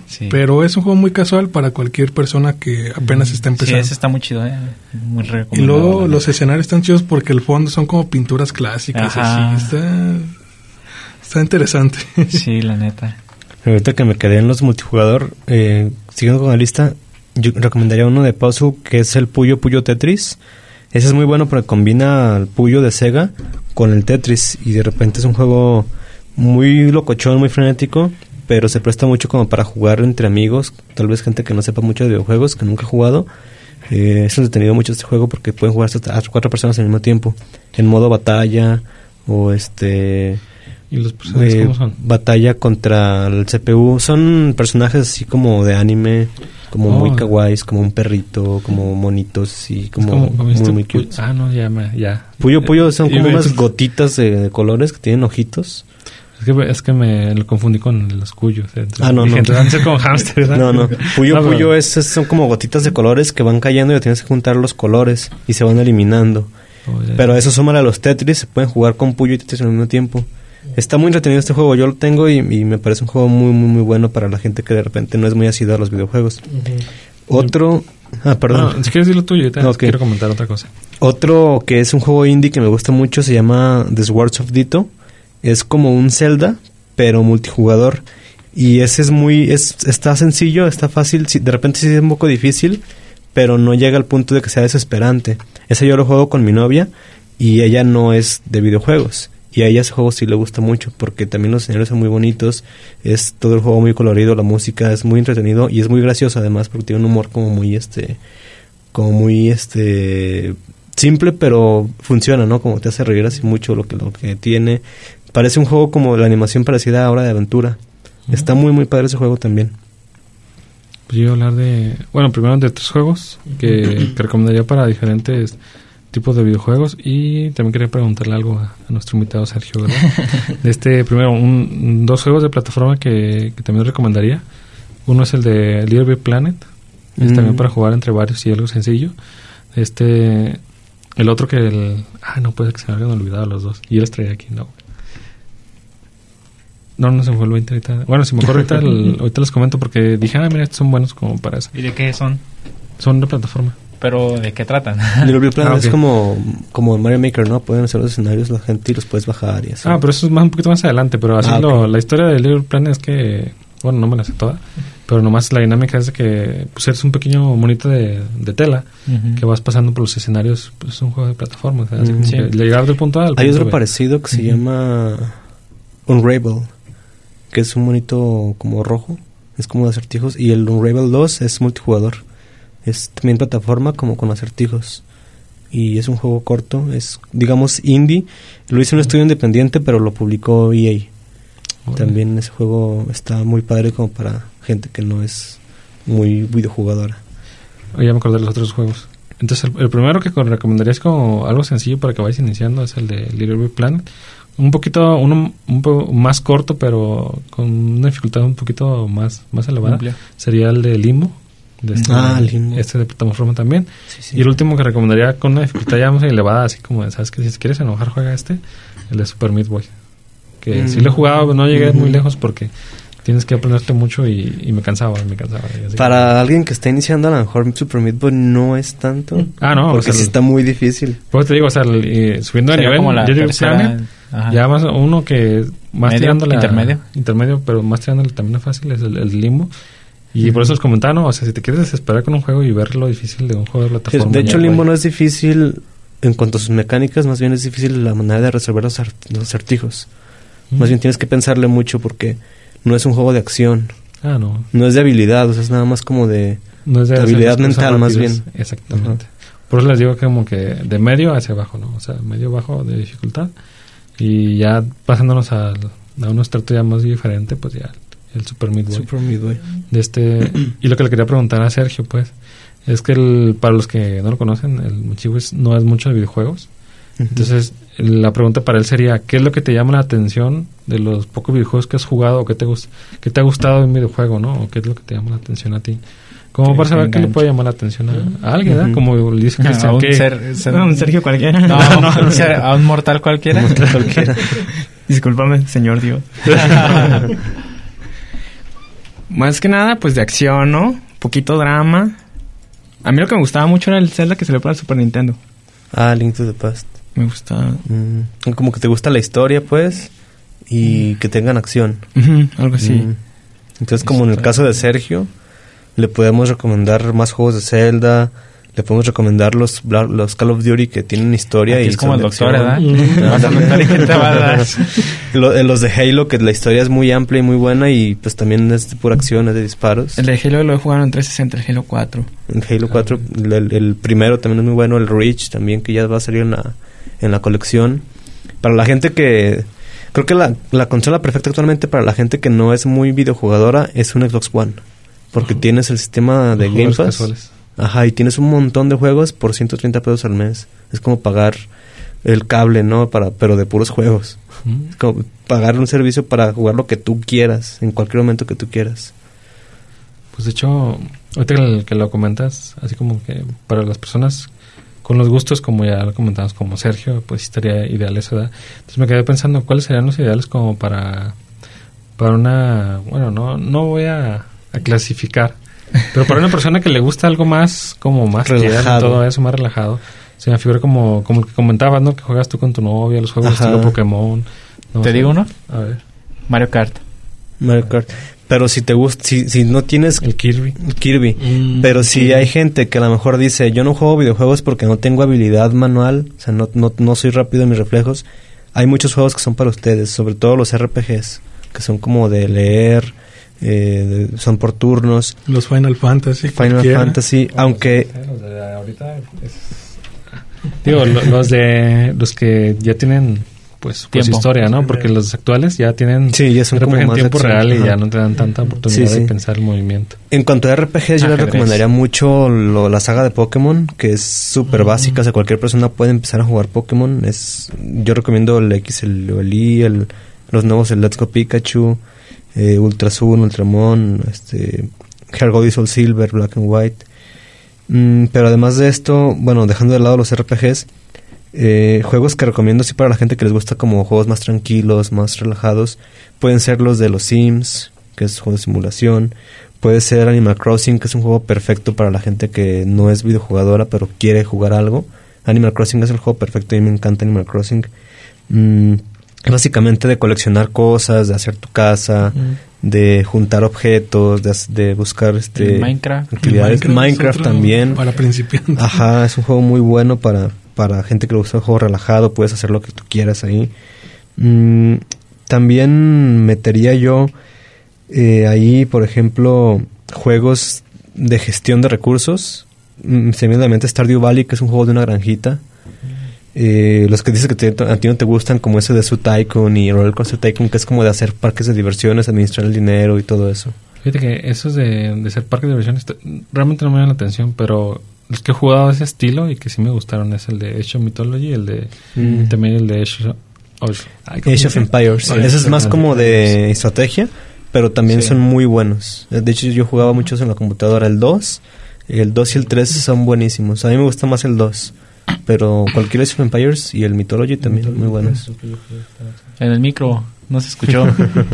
Sí. Pero es un juego muy casual para cualquier persona que apenas está empezando. Sí, ese está muy chido, muy recomendado. Y luego los escenarios están chidos porque el fondo son como pinturas clásicas. Ajá. Así. Está interesante. Sí, la neta. Ahorita que me quedé en los multijugador, siguiendo con la lista, yo recomendaría uno de puzzle que es el Puyo Puyo Tetris. Ese es muy bueno porque combina el Puyo de Sega con el Tetris y de repente es un juego muy locochón, muy frenético, pero se presta mucho como para jugar entre amigos, tal vez gente que no sepa mucho de videojuegos, que nunca ha jugado. Es entretenido mucho este juego porque pueden jugar hasta 4 personas al mismo tiempo, en modo batalla o ¿Y los personajes cómo son? Batalla contra el CPU. Son personajes así como de anime, como muy kawaiis, como un perrito, como monitos y como muy cute. Ah, no, ya. Puyo Puyo son como unas gotitas de colores que tienen ojitos. Es que me lo confundí con los cuyos. No. Van a ser como hamster, ¿verdad? No. Puyo son como gotitas de colores que van cayendo y tienes que juntar los colores y se van eliminando. Pero eso suma a los Tetris. Se pueden jugar con Puyo y Tetris al mismo tiempo. Está muy entretenido este juego. Yo lo tengo y me parece un juego muy, muy, muy bueno para la gente que de repente no es muy asidua a los videojuegos. Otro... perdón. No, si quieres decir lo tuyo, quiero comentar otra cosa. Otro que es un juego indie que me gusta mucho se llama The Swords of Ditto. Es como un Zelda, pero multijugador. Y ese está sencillo, está fácil. De repente sí es un poco difícil, pero no llega al punto de que sea desesperante. Ese yo lo juego con mi novia y ella no es de videojuegos. Y a ella ese juego sí le gusta mucho porque también los escenarios son muy bonitos. Es todo el juego muy colorido, la música es muy entretenido y es muy gracioso además porque tiene un humor como muy simple, pero funciona, ¿no? Como te hace reír así mucho lo que tiene. Parece un juego como la animación parecida a Hora de Aventura. Está muy, muy padre ese juego también. Pues yo iba a hablar primero de 3 juegos que recomendaría para diferentes tipos de videojuegos y también quería preguntarle algo a nuestro invitado Sergio, ¿verdad? Primero, 2 juegos de plataforma que también recomendaría. Uno es el de Little Big Planet. Es también para jugar entre varios y algo sencillo. El otro no puede que se me hayan olvidado los dos. Y yo los traía aquí, no se me fue el 20 ahorita. Bueno, si me acuerdo ahorita les comento porque dije, mira, estos son buenos como para eso. ¿Y de qué son? Son de plataforma. ¿Pero de qué tratan? Little Big Planet es como Mario Maker, ¿no? Pueden hacer los escenarios la gente y los puedes bajar y así. Pero eso es un poquito más adelante. Pero así la historia de Little Big Planet es que... Bueno, no me la sé toda. Pero nomás la dinámica es de que pues eres un pequeño monito de tela que vas pasando por los escenarios. Pues es un juego de plataforma. O sea, así como que llegar del punto A al punto Hay otro B. parecido que se llama Unravel, que es un monito como rojo. Es como de acertijos. Y el Unravel 2 es multijugador. Es también plataforma como con acertijos. Y es un juego corto. Es, digamos, indie. Lo hizo un estudio independiente, pero lo publicó EA. También ese juego está muy padre como para gente que no es muy videojugadora. Ya me acordé de los otros juegos. Entonces el primero que recomendaría es como algo sencillo para que vayas iniciando, es el de Little Big Planet. Un poco más corto, pero con una dificultad un poquito más elevada. Amplia. Sería el de Limbo. Limbo. Este de plataforma también. Sí. Y el último que recomendaría con una dificultad ya más elevada, así como, ¿sabes qué? Si quieres enojar, juega el de Super Meat Boy. Que sí lo he jugado, no llegué muy lejos porque tienes que aprenderte mucho y me cansaba. Para alguien que está iniciando, a lo mejor Super Meat Boy no es tanto. No. Porque sí está muy difícil. Pues te digo, subiendo de nivel, como la tercera, ya más uno que más tirándole intermedio, pero más tirándole también es fácil, es el Limbo. Y por eso les comentaba, ¿no? O sea, si te quieres desesperar con un juego y ver lo difícil de un juego de plataforma. De hecho, Limbo no es difícil en cuanto a sus mecánicas, más bien es difícil la manera de resolver los acertijos. Más bien tienes que pensarle mucho porque no es un juego de acción. No es de habilidad, o sea, es nada más como de habilidad mental, más bien. Exactamente. Por eso les digo que como que de medio hacia abajo, ¿no? O sea, medio bajo de dificultad. Y ya pasándonos a un estrato ya más diferente, pues ya el Super Meat Boy. Y lo que le quería preguntar a Sergio, pues, es que para los que no lo conocen, el Mochigo no es mucho de videojuegos. Entonces, la pregunta para él sería, ¿qué es lo que te llama la atención de los pocos videojuegos que has jugado o que te ha gustado de un videojuego, ¿no? O qué es lo que te llama la atención a ti? Como para saber qué le puede llamar la atención a alguien, ¿verdad? Como le dice Cristian, a un Sergio cualquiera. A un mortal cualquiera. Discúlpame, señor Dios. Más que nada, pues de acción, ¿no? Poquito drama. A mí lo que me gustaba mucho era el Zelda que salió para el Super Nintendo. Link to the Past. Me gustaba. Como que te gusta la historia, pues, y que tengan acción. Algo así. Entonces, como en el caso de Sergio, le podemos recomendar más juegos de Zelda, le podemos recomendar los Call of Duty que tienen historia. Aquí y es como el doctor, ¿verdad? Vas a notar y te va a dar. Los de Halo, que la historia es muy amplia y muy buena y pues también es de pura acción, es de disparos. El de Halo lo he jugado en 360, el Halo 4. El Halo 4, el primero también es muy bueno, el Reach también, que ya va a salir en la colección. Para la gente que... Creo que la consola perfecta actualmente para la gente que no es muy videojugadora es un Xbox One. Porque tienes el sistema de Game Pass. Casuales. Ajá, y tienes un montón de juegos por $130 al mes. Es como pagar el cable, ¿no? Pero de puros juegos. Es como pagar un servicio para jugar lo que tú quieras, en cualquier momento que tú quieras. Pues de hecho, ahorita que lo comentas, así como que para las personas con los gustos, como ya lo comentamos, como Sergio, pues estaría ideal esa edad. Entonces me quedé pensando, ¿cuáles serían los ideales como para una... Bueno, no voy a clasificar, pero para una persona que le gusta algo más, como más relajado, todo eso, más relajado. Se me figura como el que comentabas, ¿no? Que juegas tú con tu novia, los juegos estilo Pokémon. No ¿Te sé. digo uno? A ver. Mario Kart. Pero si te gusta, si no tienes... El Kirby. Pero si hay gente que a lo mejor dice, yo no juego videojuegos porque no tengo habilidad manual, o sea, no soy rápido en mis reflejos. Hay muchos juegos que son para ustedes, sobre todo los RPGs, que son como de leer... son por turnos. Los Final Fantasy, aunque los de ahorita digo los que ya tienen pues historia, ¿no? Porque los actuales ya tienen ya son como en más tiempo acción, real y ya no te dan tanta oportunidad de pensar el movimiento. En cuanto a RPGs, yo les recomendaría mucho la saga de Pokémon, que es súper básica, o sea, cualquier persona puede empezar a jugar Pokémon. Yo recomiendo el X, el Y, los nuevos, el Let's Go Pikachu, Ultra Sun, Ultramon, Heart Gold y Soul Silver, Black and White. Pero además de esto, bueno, dejando de lado los RPGs, juegos que recomiendo sí para la gente que les gusta como juegos más tranquilos, más relajados, pueden ser los de los Sims, que es un juego de simulación. Puede ser Animal Crossing, que es un juego perfecto para la gente que no es videojugadora pero quiere jugar algo. Animal Crossing es el juego perfecto, a mí me encanta Animal Crossing. Básicamente de coleccionar cosas, de hacer tu casa, de juntar objetos, de buscar Minecraft. actividades. Minecraft también. Para principiantes. Ajá, es un juego muy bueno para gente que le gusta el juego relajado, puedes hacer lo que tú quieras ahí. También metería yo ahí, por ejemplo, juegos de gestión de recursos. Se me viene a la mente Stardew Valley, que es un juego de una granjita. Los que dices que a ti no te gustan, como ese de Zoo Tycoon y Roller Coaster Tycoon, que es como de hacer parques de diversiones, administrar el dinero y todo eso. Fíjate que esos de ser parques de diversiones realmente no me llaman la atención, pero los que he jugado de ese estilo y que sí me gustaron es el de Age of Mythology, el de también el de Age of Empires. Ese es más como de estrategia, pero también son muy buenos. De hecho, yo jugaba muchos en la computadora. El 2 y el 3 son buenísimos. A mí me gusta más el 2. Pero cualquier Age of Empires y el Mythology también son muy buenos. En el micro, no se escuchó.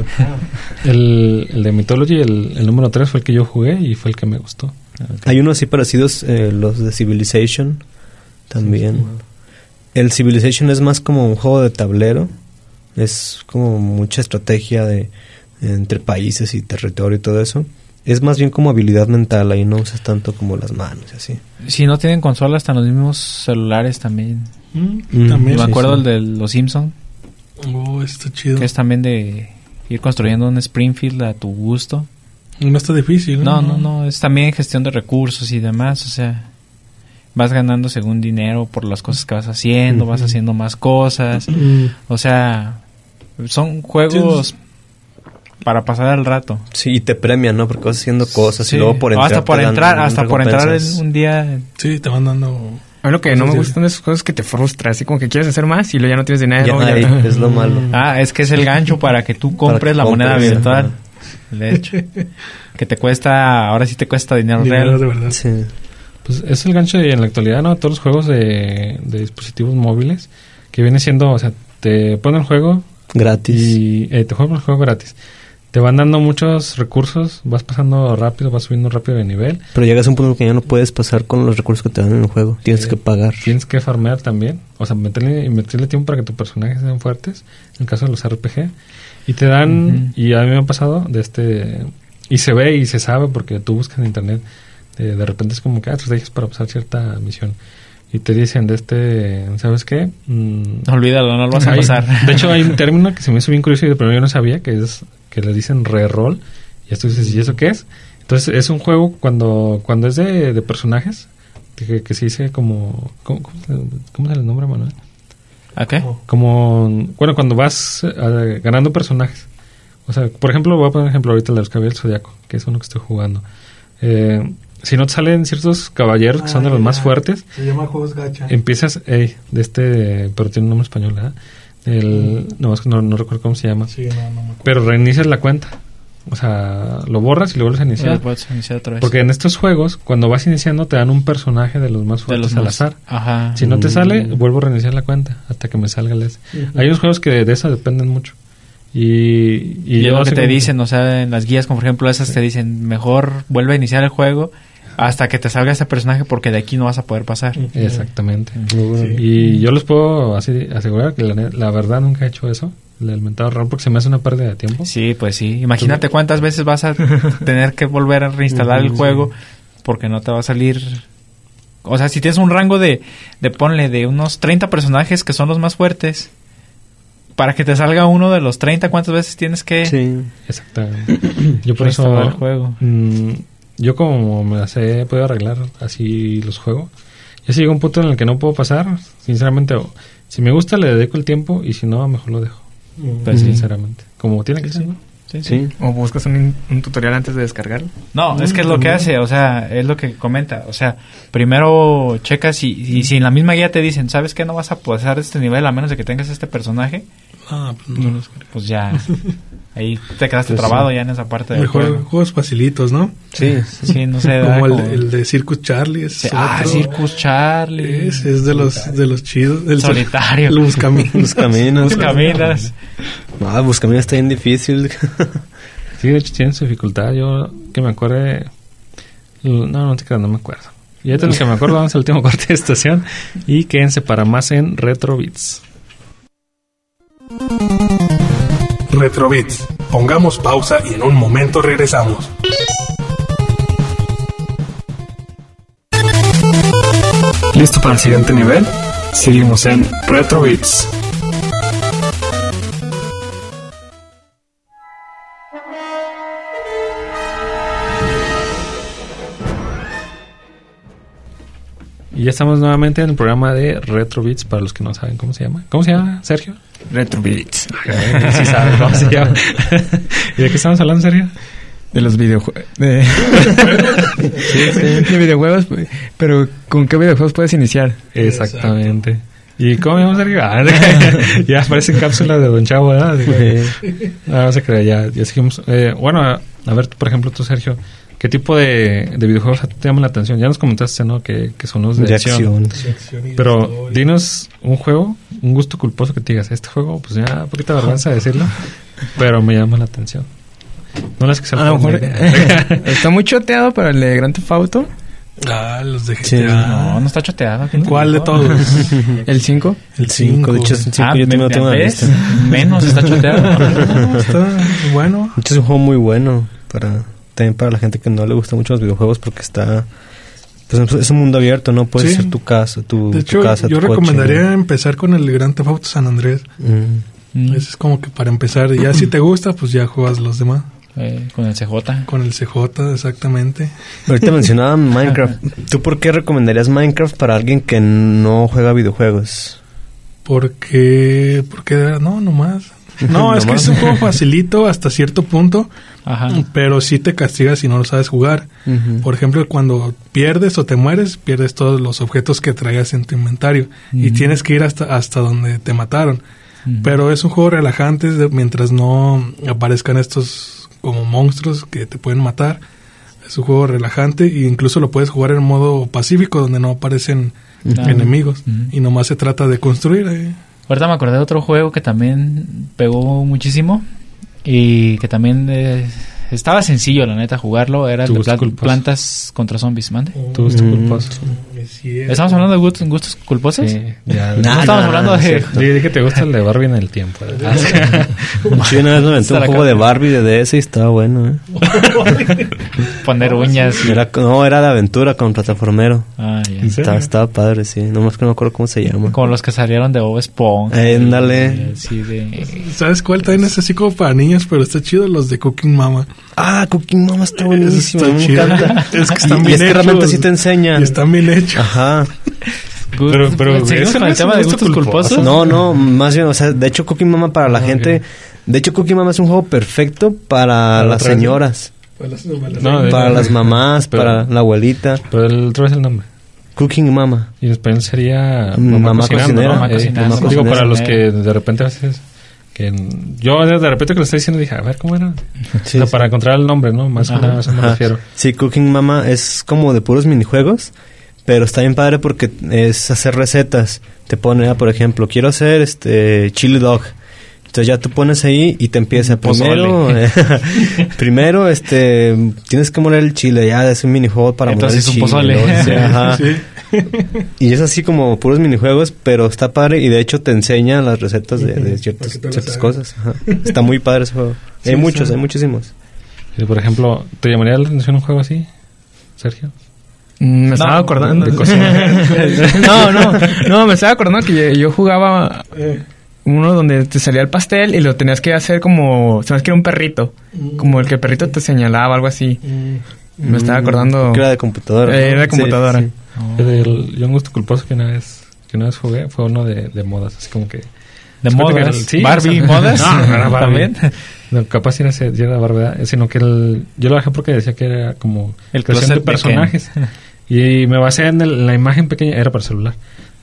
el de Mythology, el número 3 fue el que yo jugué y fue el que me gustó. Hay unos así parecidos, los de Civilization también. Sí. El Civilization es más como un juego de tablero. Es como mucha estrategia entre países y territorio y todo eso. Es más bien como habilidad mental, ahí no usas tanto como las manos y así. Si no tienen consolas, están los mismos celulares también. También. Me acuerdo el de los Simpsons. Está chido. Que es también de ir construyendo un Springfield a tu gusto. No está difícil. No, es también gestión de recursos y demás, o sea, vas ganando según dinero por las cosas que vas haciendo, vas haciendo más cosas, o sea, son juegos para pasar el rato. Sí, y te premian, ¿no? Porque vas haciendo cosas y luego por entrar. Hasta por entrar un día. Sí, te van dando. A mí lo que no me gustan de esas cosas es que te frustras, así como que quieres hacer más y luego ya no tienes dinero. Es lo malo. Es que es el gancho para que tú compres la moneda virtual. De hecho, que te cuesta, ahora sí te cuesta dinero real. De verdad. Sí. Pues es el gancho en la actualidad, ¿no? Todos los juegos de dispositivos móviles que viene siendo, o sea, te ponen el juego gratis y te juegan el juego gratis. te van dando muchos recursos, vas pasando rápido, vas subiendo rápido de nivel. Pero llegas a un punto que ya no puedes pasar con los recursos que te dan en el juego. Tienes que pagar. Tienes que farmear también. O sea, meterle tiempo para que tus personajes sean fuertes. En el caso de los RPG. Y te dan... Y a mí me ha pasado y se ve y se sabe porque tú buscas en internet. De repente es como que estrategias para pasar cierta misión. Y te dicen ¿sabes qué? Olvídalo, no lo vas a pasar. De hecho, hay un término que se me hizo bien curioso y de primero yo no sabía, que le dicen reroll. Y esto dices, ¿y eso qué es? Entonces, es un juego cuando es de personajes, que se dice como... ¿Cómo se le nombra, Manuel? ¿A qué? Como... Bueno, cuando vas ganando personajes. O sea, por ejemplo, voy a poner un ejemplo ahorita de los Caballeros del Zodiaco, que es uno que estoy jugando. Si no te salen ciertos caballeros que son de los más fuertes, se llama juegos gacha. Empiezas, pero tiene un nombre español, ¿verdad? No recuerdo cómo se llama. Sí, no me acuerdo. Pero reinicias la cuenta. O sea, lo borras y lo vuelves a iniciar. Puedes iniciar otra vez. Porque en estos juegos, cuando vas iniciando, te dan un personaje de los más fuertes al azar. Ajá. Si no te sale, vuelvo a reiniciar la cuenta hasta que me salga el ese. Hay unos juegos que de eso dependen mucho. Y es lo que te dicen, o sea, en las guías, como por ejemplo esas, te dicen, mejor vuelve a iniciar el juego hasta que te salga ese personaje porque de aquí no vas a poder pasar. Exactamente. Y yo les puedo asegurar que la verdad nunca he hecho eso, el mentado error, porque se me hace una pérdida de tiempo. Sí, pues sí. Imagínate cuántas veces vas a tener que volver a reinstalar el juego porque no te va a salir... O sea, si tienes un rango de ponle, de unos 30 personajes que son los más fuertes, para que te salga uno de los 30, ¿cuántas veces tienes que...? Sí, exactamente. Yo por eso... el juego. Yo como me las he podido arreglar así los juegos, ya si llega un punto en el que no puedo pasar, sinceramente, si me gusta le dedico el tiempo y si no, mejor lo dejo. Pues sinceramente, como tiene que ser, ¿no? Sí. O buscas un tutorial antes de descargarlo. No, es que es lo que hace, o sea, es lo que comenta. O sea, primero checas y si en la misma guía te dicen, ¿sabes qué? No vas a pasar este nivel a menos de que tengas este personaje. Pues ya, ahí te quedaste trabado ya en esa parte del juego. Juegos facilitos, ¿no? Sí, no sé. Como el de Circus Charlie. Circus Charlie. Es de los chidos. El solitario. El Buscaminas. Buscaminas. Buscaminas está bien difícil. Sí, de hecho tiene su dificultad. Yo que me acuerde... No te creas, no me acuerdo. Y ahorita lo que me acuerdo, vamos al último corte de estación y quédense para más en Retrobits. Retrobits. Pongamos pausa y en un momento regresamos. ¿Listo para el siguiente nivel? Seguimos en Retrobits. Y ya estamos nuevamente en el programa de Retrobits, para los que no saben cómo se llama. ¿Cómo se llama, Sergio? Retrobits. Sí sabes cómo se llama. ¿Y de qué estamos hablando, Sergio? De los videojuegos. De videojuegos, pero ¿con qué videojuegos puedes iniciar? Exactamente. ¿Y cómo me llamo, Sergio? Ya aparece en cápsula de Don Chavo, ¿verdad? No se crea, ya seguimos. Bueno, a ver, por ejemplo, tú, Sergio, ¿qué tipo de videojuegos te llaman la atención? Ya nos comentaste, ¿no? Que son los de acción. Pero dinos un juego, un gusto culposo que te digas, este juego, pues ya, un poquito de vergüenza decirlo, pero me llama la atención. No es que sea está muy choteado para el de Grand Theft Auto. Los de GTA. Sí. No está choteado. ¿Cuál de todos? ¿El 5? El 5. De hecho, el 5 yo tengo una lista. Menos está choteado. Está bueno. De hecho, es un juego muy bueno también para la gente que no le gustan mucho los videojuegos porque está... Pues es un mundo abierto, ¿no? Puede ser tu casa, de hecho, tu casa, yo tu recomendaría coche, empezar con el Grand Theft Auto San Andrés. Ese es como que para empezar. Ya si te gusta, pues ya juegas los demás. Con el CJ. Con el CJ, exactamente. Ahorita mencionaba Minecraft. ¿Tú por qué recomendarías Minecraft para alguien que no juega videojuegos? Porque nomás. No, es que es un juego facilito hasta cierto punto. Ajá. Pero sí te castiga si no lo sabes jugar. Por ejemplo, cuando pierdes o te mueres, pierdes todos los objetos que traías en tu inventario. Y tienes que ir hasta donde te mataron. Pero es un juego relajante mientras no aparezcan estos como monstruos que te pueden matar. Es un juego relajante e incluso lo puedes jugar en modo pacífico donde no aparecen enemigos. Y nomás se trata de construir. Ahorita me acordé de otro juego que también pegó muchísimo. Y que también estaba sencillo, la neta, jugarlo. Era el de Plantas contra Zombies, ¿mande? Tu gusto culposo. ¿Estamos hablando de gustos culposos? Sí, ya. No estamos hablando de... Dije que te gusta el de Barbie en el tiempo. Sí, una vez me aventé un juego de Barbie de DS y estaba bueno, Poner uñas. Era de aventura con plataformero. Ah, ya. Estaba padre, sí. Nomás que no me acuerdo cómo se llama. Como los que salieron de Bob Esponja. Ándale. ¿Sabes cuál también es así como para niños, pero está chido? Los de Cooking Mama. Ah, Cooking Mama está buenísimo. Está me chido. encanta. Es que están bien y es que hechos. realmente sí te enseñan. Y están bien hechos. Ajá. Pero ¿seguimos con el tema de gustos culposos? No, más bien, o sea, de hecho Cooking Mama para la gente... De hecho Cooking Mama es un juego perfecto para las señoras. Para las mamás, para la abuelita. Pero el otro es el nombre. Cooking Mama. Y en español sería Mamá cocinera. Mamá cocinera. Digo, para los que de repente a veces... yo de repente que lo estoy diciendo dije, a ver, ¿cómo era? Sí, o sea, para encontrar el nombre, ¿no? Más que nada, a eso me refiero. Sí, Cooking Mama es como de puros minijuegos, pero está bien padre porque es hacer recetas. Te pone, por ejemplo, quiero hacer chili dog. Entonces ya tú pones ahí y te empieza primero tienes que moler el chile, ya es un minijuego para moler el chile. Entonces es un pozole. Ajá. Sí. Y es así como puros minijuegos, pero está padre y de hecho te enseña las recetas de ciertas cosas. Ajá. Está muy padre ese juego. Hay muchísimos. Y por ejemplo, ¿te llamaría la atención un juego así, Sergio? Me estaba acordando de cocina. No, me estaba acordando que yo jugaba uno donde te salía el pastel y lo tenías que hacer como, sabes que era un perrito, como el que el perrito te señalaba, algo así. Me estaba acordando que era de computadora. Era de computadora. Sí. Yo un gusto culposo que una vez jugué fue uno de modas, así como que ¿de modas? Sí, ¿Barbie modas? No era Barbie. ¿También? No, capaz era Barbie, sino que yo lo bajé porque decía que era como el creación de personajes. Y me basé en la imagen pequeña, era para celular.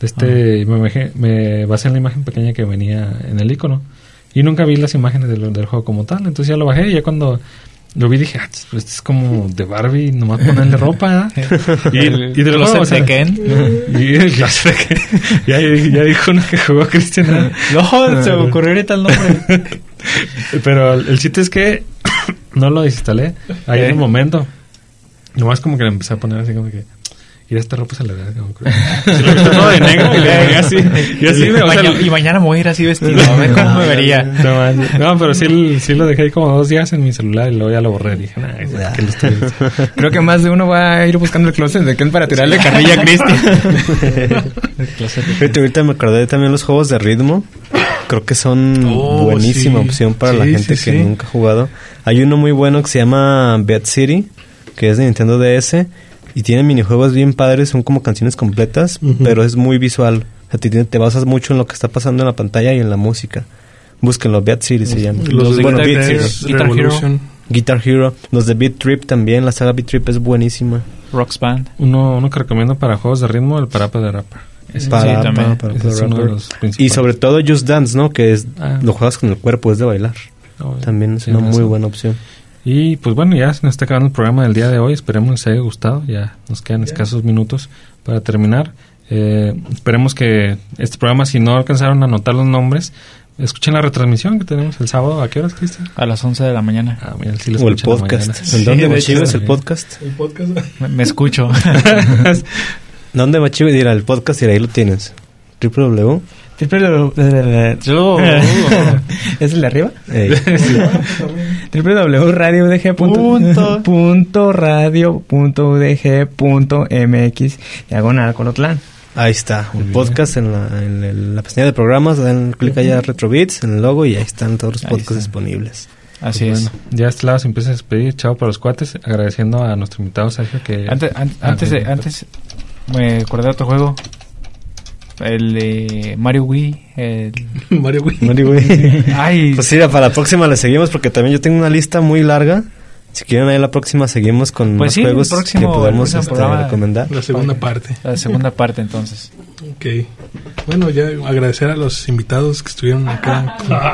Me basé en la imagen pequeña que venía en el icono. Y nunca vi las imágenes del juego como tal. Entonces ya lo bajé y ya cuando lo vi dije, pues esto es como de Barbie, nomás ponerle ropa. Y de los de Ken. Y el closet de Ken. Ya dijo uno que jugó Cristian. No, se me ocurrió ahorita el nombre. Pero el chiste es que no lo desinstalé ahí en el momento. Nomás como que le empecé a poner así como que... Y esta ropa se le ve como si lo viste todo de negro y así. Y mañana me voy a ir así vestido, a ver cómo me vería. No, pero sí lo dejé ahí como 2 días en mi celular y luego ya lo borré. Dije, ¿qué lo estoy viendo? Creo que más de uno va a ir buscando el closet de Ken para tirarle carrilla a Cristian. Ahorita me acordé también los juegos de ritmo. Creo que son buenísima opción para la gente que nunca ha jugado. Hay uno muy bueno que se llama Beat City, que es de Nintendo DS. Y tiene minijuegos bien padres, son como canciones completas, pero es muy visual. O sea, te basas mucho en lo que está pasando en la pantalla y en la música. Búsquenlo, Beat City se llama. Los de Guitar Hero. Guitar Hero. Los de Beat Trip también, la saga Beat Trip es buenísima. Rocks Band. Uno que recomiendo para juegos de ritmo, el Parappa de Rapper. Y sobre todo Just Dance, ¿no? Que es lo juegas con el cuerpo, es de bailar. También es una muy buena opción. Y pues bueno, ya se nos está acabando el programa del día de hoy. Esperemos que les haya gustado. Ya nos quedan escasos minutos para terminar. Esperemos que este programa, si no alcanzaron a anotar los nombres, escuchen la retransmisión que tenemos el sábado. ¿A qué horas, Cristian? A las 11 de la mañana. Mira, sí lo o el podcast. ¿En dónde Machives el podcast? El podcast. Me escucho. ¿Dónde Machives? Mira, el podcast y ahí lo tienes. www. ¿Es el de arriba? www.radio.udg.mx/Colotlán. Ahí está, el podcast en la pestaña de programas, dan clic allá a Retrobits en el logo y ahí están todos los podcasts disponibles. Así pues es. Bueno, ya a este lado se empieza a despedir. Chao para los cuates, agradeciendo a nuestro invitado Sergio que... Antes me acordé de otro juego. El de Mario Wii. Mario Wii. Mario Wii. Ay. Pues sí, para la próxima le seguimos porque también yo tengo una lista muy larga Si quieren, ahí la próxima seguimos con Pues más sí, juegos que podemos programa, La segunda parte. La segunda parte, entonces. Ok. Bueno, ya agradecer a los invitados que estuvieron acá.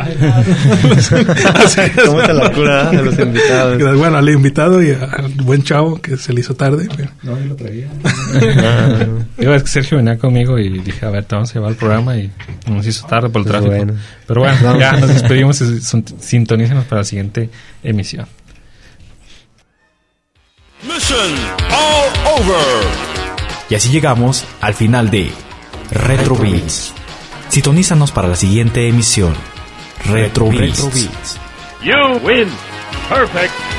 ¿Cómo te la cura de los invitados? Bueno, al invitado y al buen chavo que se le hizo tarde. Pero... No, yo lo traía. Es que Sergio venía conmigo y dije, a ver, te vamos a llevar al programa y nos hizo tarde por el tráfico. Bueno. Pero bueno, ya nos despedimos y sintonícenos para la siguiente emisión. Mission all over. Y así llegamos al final de Retro Beats. Sintonízanos para la siguiente emisión. Retro Beats. You win. Perfect.